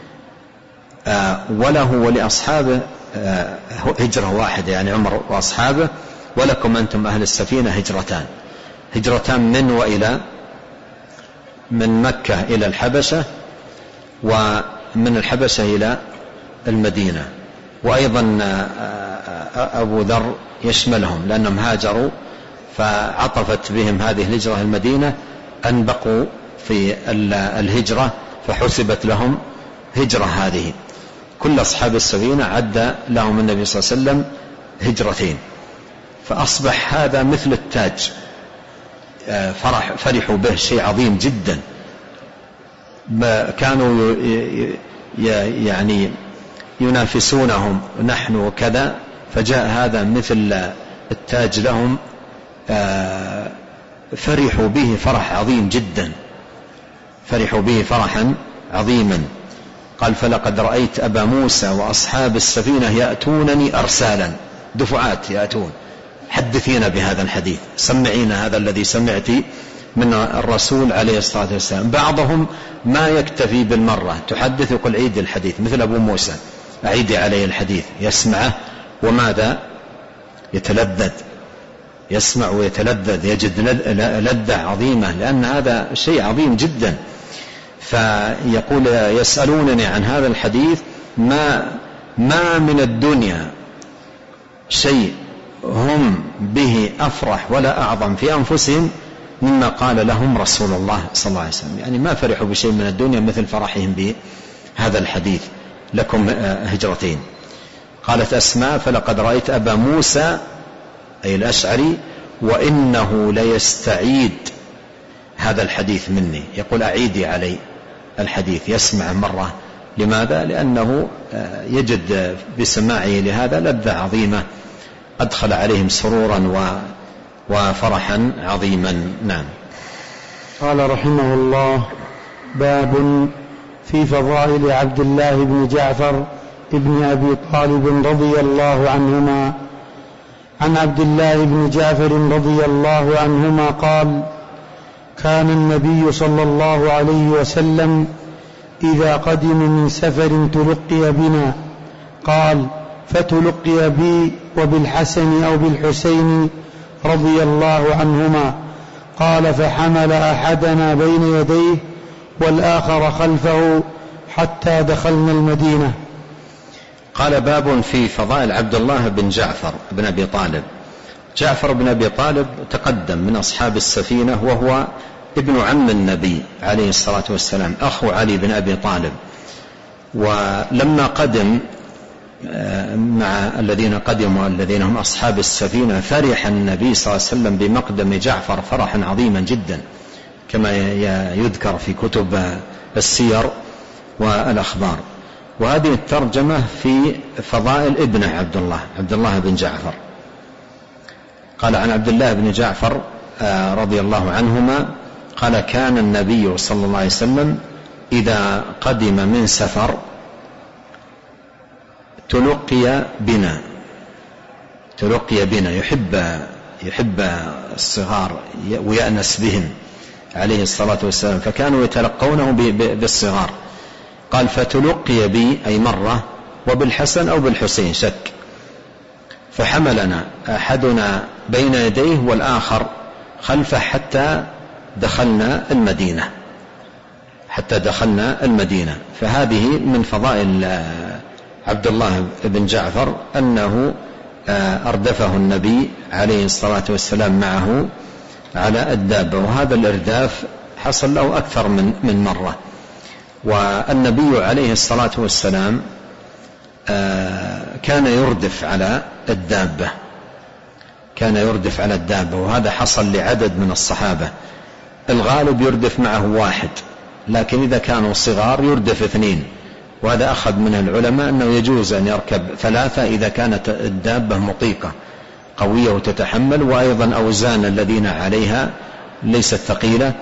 وله ولأصحابه هجرة واحدة، يعني عمر وأصحابه، ولكم أنتم أهل السفينة هجرتان. هجرتان من وإلى، من مكة إلى الحبشة، ومن الحبشة إلى المدينة. وأيضا أبو ذر يشملهم لأنهم هاجروا، فعطفت بهم هذه الهجرة المدينة أن بقوا في الهجرة فحسبت لهم هجرة. هذه كل أصحاب السفينة عد لهم النبي صلى الله عليه وسلم هجرتين، فأصبح هذا مثل التاج، فرح فرحوا به، شيء عظيم جدا. كانوا يعني ينافسونهم نحن وكذا، فجاء هذا مثل التاج لهم، فرحوا به فرح عظيم جدا، فرحوا به فرحا عظيما. قال فلقد رأيت أبا موسى وأصحاب السفينة يأتونني أرسالا، دفعات يأتون، حدثينا بهذا الحديث، سمعينا هذا الذي سمعت من الرسول عليه الصلاة والسلام. بعضهم ما يكتفي بالمرة، تحدث يقول عيد الحديث، مثل أبو موسى أعيدي عليه الحديث، يسمعه وماذا يتلذذ، يسمع ويتلذذ، يجد لذة عظيمة، لأن هذا شيء عظيم جدا. فيقول يسألونني عن هذا الحديث، ما ما من الدنيا شيء هم به أفرح ولا أعظم في أنفسهم مما قال لهم رسول الله صلى الله عليه وسلم. يعني ما فرحوا بشيء من الدنيا مثل فرحهم بهذا الحديث، لكم هجرتين. قالت أسماء فلقد رأيت أبا موسى أي الأشعري وإنه ليستعيد هذا الحديث مني، يقول أعيدي علي الحديث، يسمع مرة. لماذا؟ لأنه يجد بسماعه لهذا لذة عظيمة، أدخل عليهم سرورا وفرحا عظيما. نعم. قال رحمه الله: باب في فضائل عبد الله بن جعفر ابن أبي طالب رضي الله عنهما. عن عبد الله بن جعفر رضي الله عنهما قال: كان النبي صلى الله عليه وسلم إذا قدم من سفر تلقي بنا، قال: فتلقي بي وبالحسن أو بالحسين رضي الله عنهما، قال: فحمل أحدنا بين يديه والآخر خلفه حتى دخلنا المدينة. قال: باب في فضائل عبد الله بن جعفر بن أبي طالب. جعفر بن أبي طالب تقدم من أصحاب السفينة، وهو ابن عم النبي عليه الصلاة والسلام، أخو علي بن أبي طالب. ولما قدم مع الذين قدموا الذين هم أصحاب السفينة، فرح النبي صلى الله عليه وسلم بمقدم جعفر فرحا عظيما جدا، كما يذكر في كتب السير والأخبار. وهذه الترجمة في فضائل ابن عبد الله عبد الله بن جعفر. قال: عن عبد الله بن جعفر رضي الله عنهما قال: كان النبي صلى الله عليه وسلم إذا قدم من سفر تلقي بنا تلقي بنا يحب يحب الصغار ويأنس بهم عليه الصلاة والسلام، فكانوا يتلقونه بالصغار. قال: فتلقي بي أي مرة، وبالحسن أو بالحسين شك، فحملنا أحدنا بين يديه والآخر خلفه حتى دخلنا المدينة حتى دخلنا المدينة. فهذه من فضائل عبد الله بن جعفر أنه أردفه النبي عليه الصلاة والسلام معه على الدابة، وهذا الإرداف حصل له أكثر من من مرة. والنبي عليه الصلاة والسلام كان يردف على الدابة كان يردف على الدابة وهذا حصل لعدد من الصحابة. الغالب يردف معه واحد، لكن إذا كانوا صغار يردف اثنين، وهذا أخذ من العلماء أنه يجوز أن يركب ثلاثة إذا كانت الدابة مطيقة قوية وتتحمل، وأيضا أوزان الذين عليها ليست ثقيلة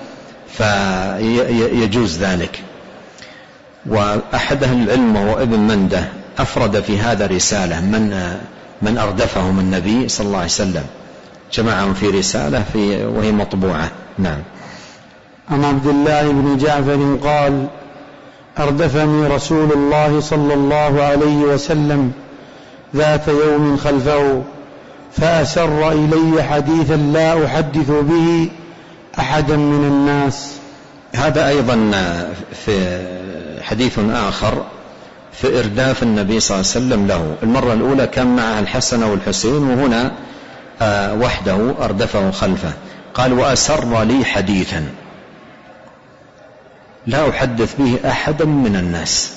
فيجوز ذلك. وأحد أهل العلم وهو ابن منده أفرد في هذا رسالة من من أردفهم النبي صلى الله عليه وسلم، جمعهم في رسالة في وهي مطبوعة. نعم. عن عبد الله بن جعفر قال: أردفني رسول الله صلى الله عليه وسلم ذات يوم خلفه فأسر إلي حديثا لا أحدث به أحدا من الناس. هذا أيضا في حديث آخر في إرداف النبي صلى الله عليه وسلم له. المرة الأولى كان معه الحسن والحسين، وهنا وحده أردفه خلفه. قال: وأسر لي حديثا لا أحدث به أحدا من الناس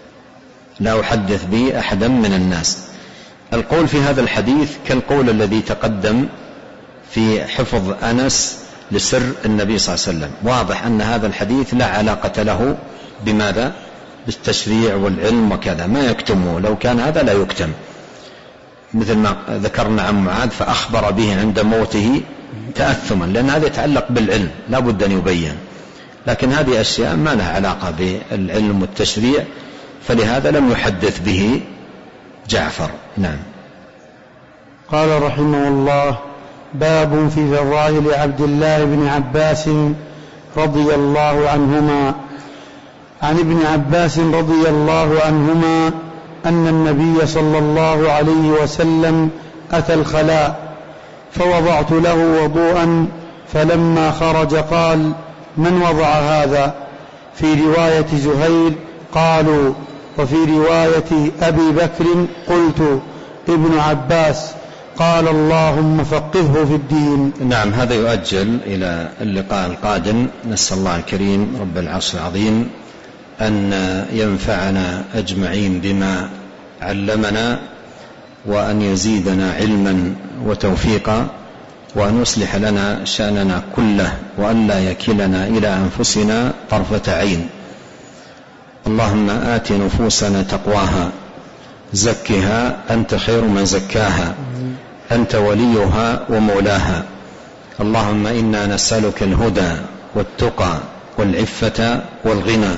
لا أحدث به أحدا من الناس. القول في هذا الحديث كالقول الذي تقدم في حفظ أنس لسر النبي صلى الله عليه وسلم. واضح أن هذا الحديث لا علاقة له بماذا؟ بالتشريع والعلم وكذا، ما يكتمه. لو كان هذا لا يكتم، مثل ما ذكرنا عن معاذ فأخبر به عند موته تأثما، لأن هذا يتعلق بالعلم لا بد أن يبين، لكن هذه أشياء ما لها علاقة بالعلم والتشريع، فلهذا لم يحدث به جعفر. نعم. قال رحمه الله: باب في فضائل عبد الله بن عباس رضي الله عنهما. عن ابن عباس رضي الله عنهما أن النبي صلى الله عليه وسلم أتى الخلاء فوضعت له وضوءا، فلما خرج قال: من وضع هذا؟ في رواية زهير قالوا، وفي رواية أبي بكر قلت ابن عباس. قال: اللهم فقهه في الدين. نعم. هذا يؤجل إلى اللقاء القادم. نسأل الله الكريم رب العرش العظيم أن ينفعنا أجمعين بما علمنا، وأن يزيدنا علما وتوفيقا، وأن يصلح لنا شأننا كله، وأن لا يكلنا إلى أنفسنا طرفة عين. اللهم آت نفوسنا تقواها، زكها أنت خير من زكاها، أنت وليها ومولاها. اللهم إنا نسألك الهدى والتقى والعفة والغنى.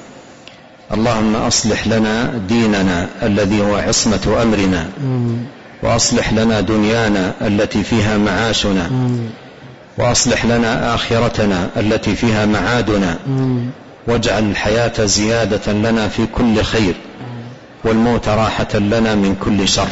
اللهم أصلح لنا ديننا الذي هو عصمة أمرنا، وأصلح لنا دنيانا التي فيها معاشنا، وأصلح لنا آخرتنا التي فيها معادنا، واجعل الحياة زيادة لنا في كل خير، والموت راحة لنا من كل شر.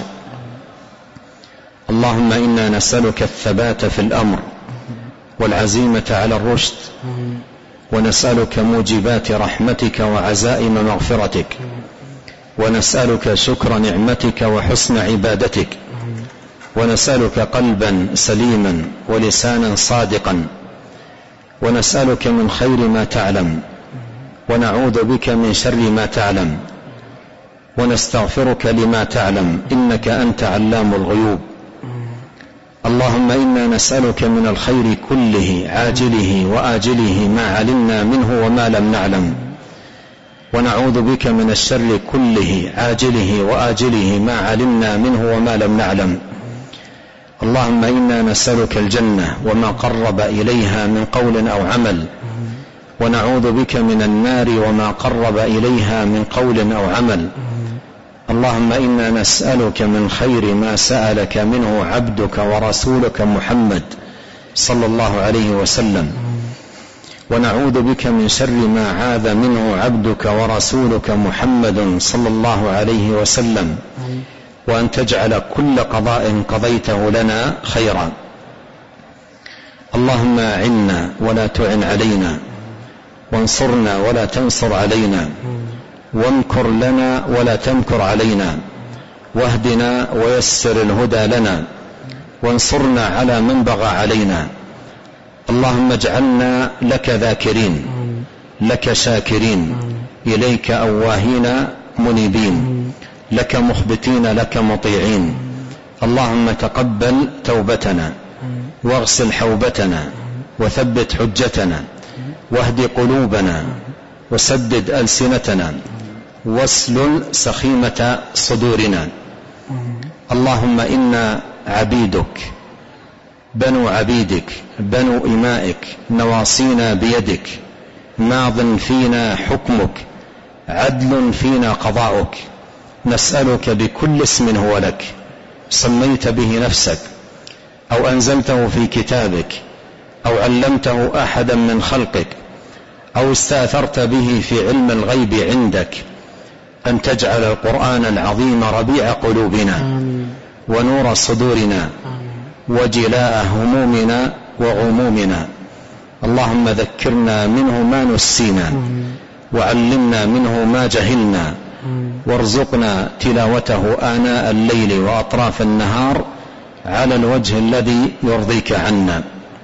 اللهم إنا نسألك الثبات في الأمر والعزيمة على الرشد، ونسألك موجبات رحمتك وعزائم مغفرتك، ونسألك شكر نعمتك وحسن عبادتك، ونسألك قلبا سليما ولسانا صادقا، ونسألك من خير ما تعلم، ونعوذ بك من شر ما تعلم، ونستغفرك لما تعلم، إنك أنت علام الغيوب. اللهم إنا نسألك من الخير كله عاجله وآجله ما علمنا منه وما لم نعلم، ونعوذ بك من الشر كله عاجله وآجله ما علمنا منه وما لم نعلم. اللهم إنا نسألك الجنة وما قرب إليها من قول أو عمل، ونعوذ بك من النار وما قرب إليها من قول أو عمل. اللهم إنا نسألك من خير ما سألك منه عبدك ورسولك محمد صلى الله عليه وسلم، ونعوذ بك من شر ما عاذ منه عبدك ورسولك محمد صلى الله عليه وسلم. وأن تجعل كل قضاء قضيته لنا خيرا. اللهم أعنا ولا تعن علينا، وانصرنا ولا تنصر علينا، وامكر لنا ولا تمكر علينا، واهدنا ويسر الهدى لنا، وانصرنا على من بغى علينا. اللهم اجعلنا لك ذاكرين، لك شاكرين، إليك أواهين منيبين، لك مخبتين، لك مطيعين. اللهم تقبل توبتنا، واغسل حوبتنا، وثبت حجتنا، واهد قلوبنا، وسدد ألسنتنا، واسلل سخيمة صدورنا. اللهم إنا عبيدك بنو عبيدك بنو إمائك، نواصينا بيدك، ماض فينا حكمك، عدل فينا قضاؤك. نسألك بكل اسم هو لك سميت به نفسك، أو أنزلته في كتابك، أو علمته أحدا من خلقك، أو استأثرت به في علم الغيب عندك، أن تجعل القرآن العظيم ربيع قلوبنا، ونور صدورنا، وجلاء همومنا وغمومنا. اللهم ذكرنا منه ما نسينا، وعلمنا منه ما جهلنا، وارزقنا تلاوته آناء الليل وأطراف النهار على الوجه الذي يرضيك عنا.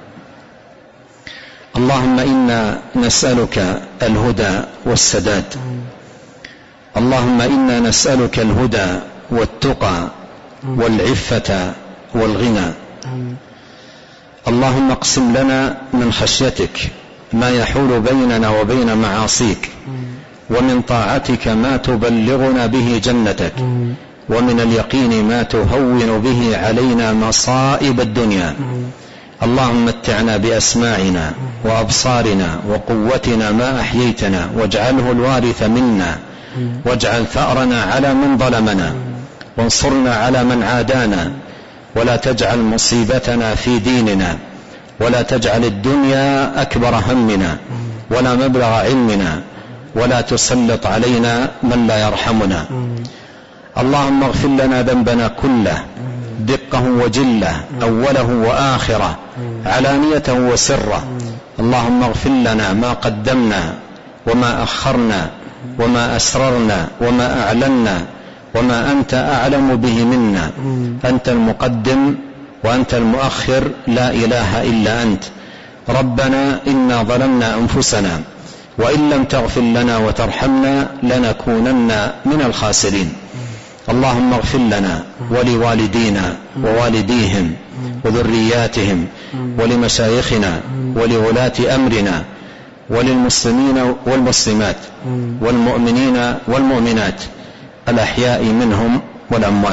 اللهم إنا نسألك الهدى والسداد. اللهم إنا نسألك الهدى والتقى والعفة والغنى. اللهم اقسم لنا من خشيتك ما يحول بيننا وبين معاصيك، ومن طاعتك ما تبلغنا به جنتك، ومن اليقين ما تهون به علينا مصائب الدنيا. اللهم متعنا بأسماعنا وأبصارنا وقوتنا ما أحييتنا، واجعله الوارث منا، واجعل ثأرنا على من ظلمنا، وانصرنا على من عادانا، ولا تجعل مصيبتنا في ديننا، ولا تجعل الدنيا أكبر همنا ولا مبلغ علمنا، ولا تسلط علينا من لا يرحمنا. اللهم اغفر لنا ذنبنا كله، دقه وجله، أوله وآخره، علانيته وسره. اللهم اغفر لنا ما قدمنا وما أخرنا، وما أسررنا وما أعلنا، وما أنت أعلم به منا. أنت المقدم وأنت المؤخر، لا إله إلا أنت. ربنا إنا ظلمنا أنفسنا، وإن لم تغفر لنا وترحمنا لنكونن من الخاسرين. اللهم اغفر لنا ولوالدينا ووالديهم وذرياتهم، ولمشايخنا ولولاة أمرنا، وللمسلمين والمسلمات، والمؤمنين والمؤمنات، الأحياء منهم والأموات.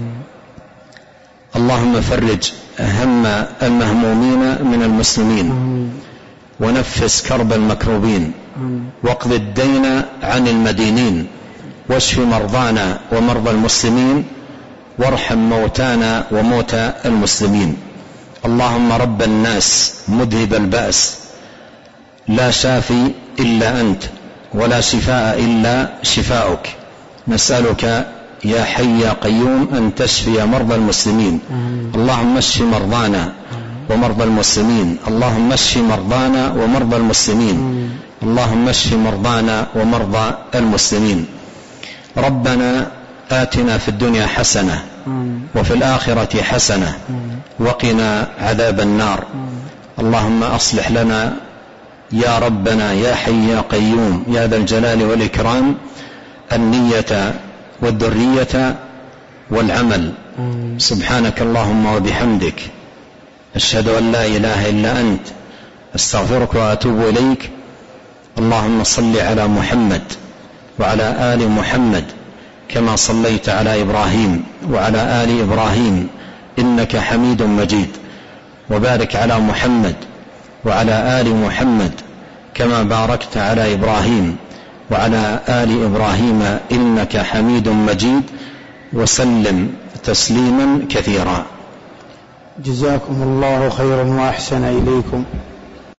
اللهم فرج هم المهمومين من المسلمين، ونفس كرب المكروبين، واقض الدين عن المدينين، واشف مرضانا ومرضى المسلمين، وارحم موتانا وموتى المسلمين. اللهم رب الناس مذهب البأس، لا شافي إلا أنت، ولا شفاء إلا شفاؤك. نسألك يا حي يا قيوم أن تشفي مرضى المسلمين. اللهم اشف مرضانا ومرضى المسلمين. اللهم اشف مرضانا ومرضى المسلمين. اللهم اشف مرضانا ومرضى المسلمين. ربنا آتنا في الدنيا حسنة، وفي الآخرة حسنة، وقنا عذاب النار. اللهم أصلح لنا يا ربنا يا حي يا قيوم يا ذا الجلال والإكرام النية والذرية والعمل. سبحانك اللهم وبحمدك، أشهد أن لا إله إلا أنت، أستغفرك وأتوب إليك. اللهم صل على محمد وعلى آل محمد كما صليت على إبراهيم وعلى آل إبراهيم إنك حميد مجيد، وبارك على محمد وعلى آل محمد كما باركت على إبراهيم وعلى آل إبراهيم إنك حميد مجيد، وسلم تسليما كثيرا. جزاكم الله خيرا وأحسن إليكم.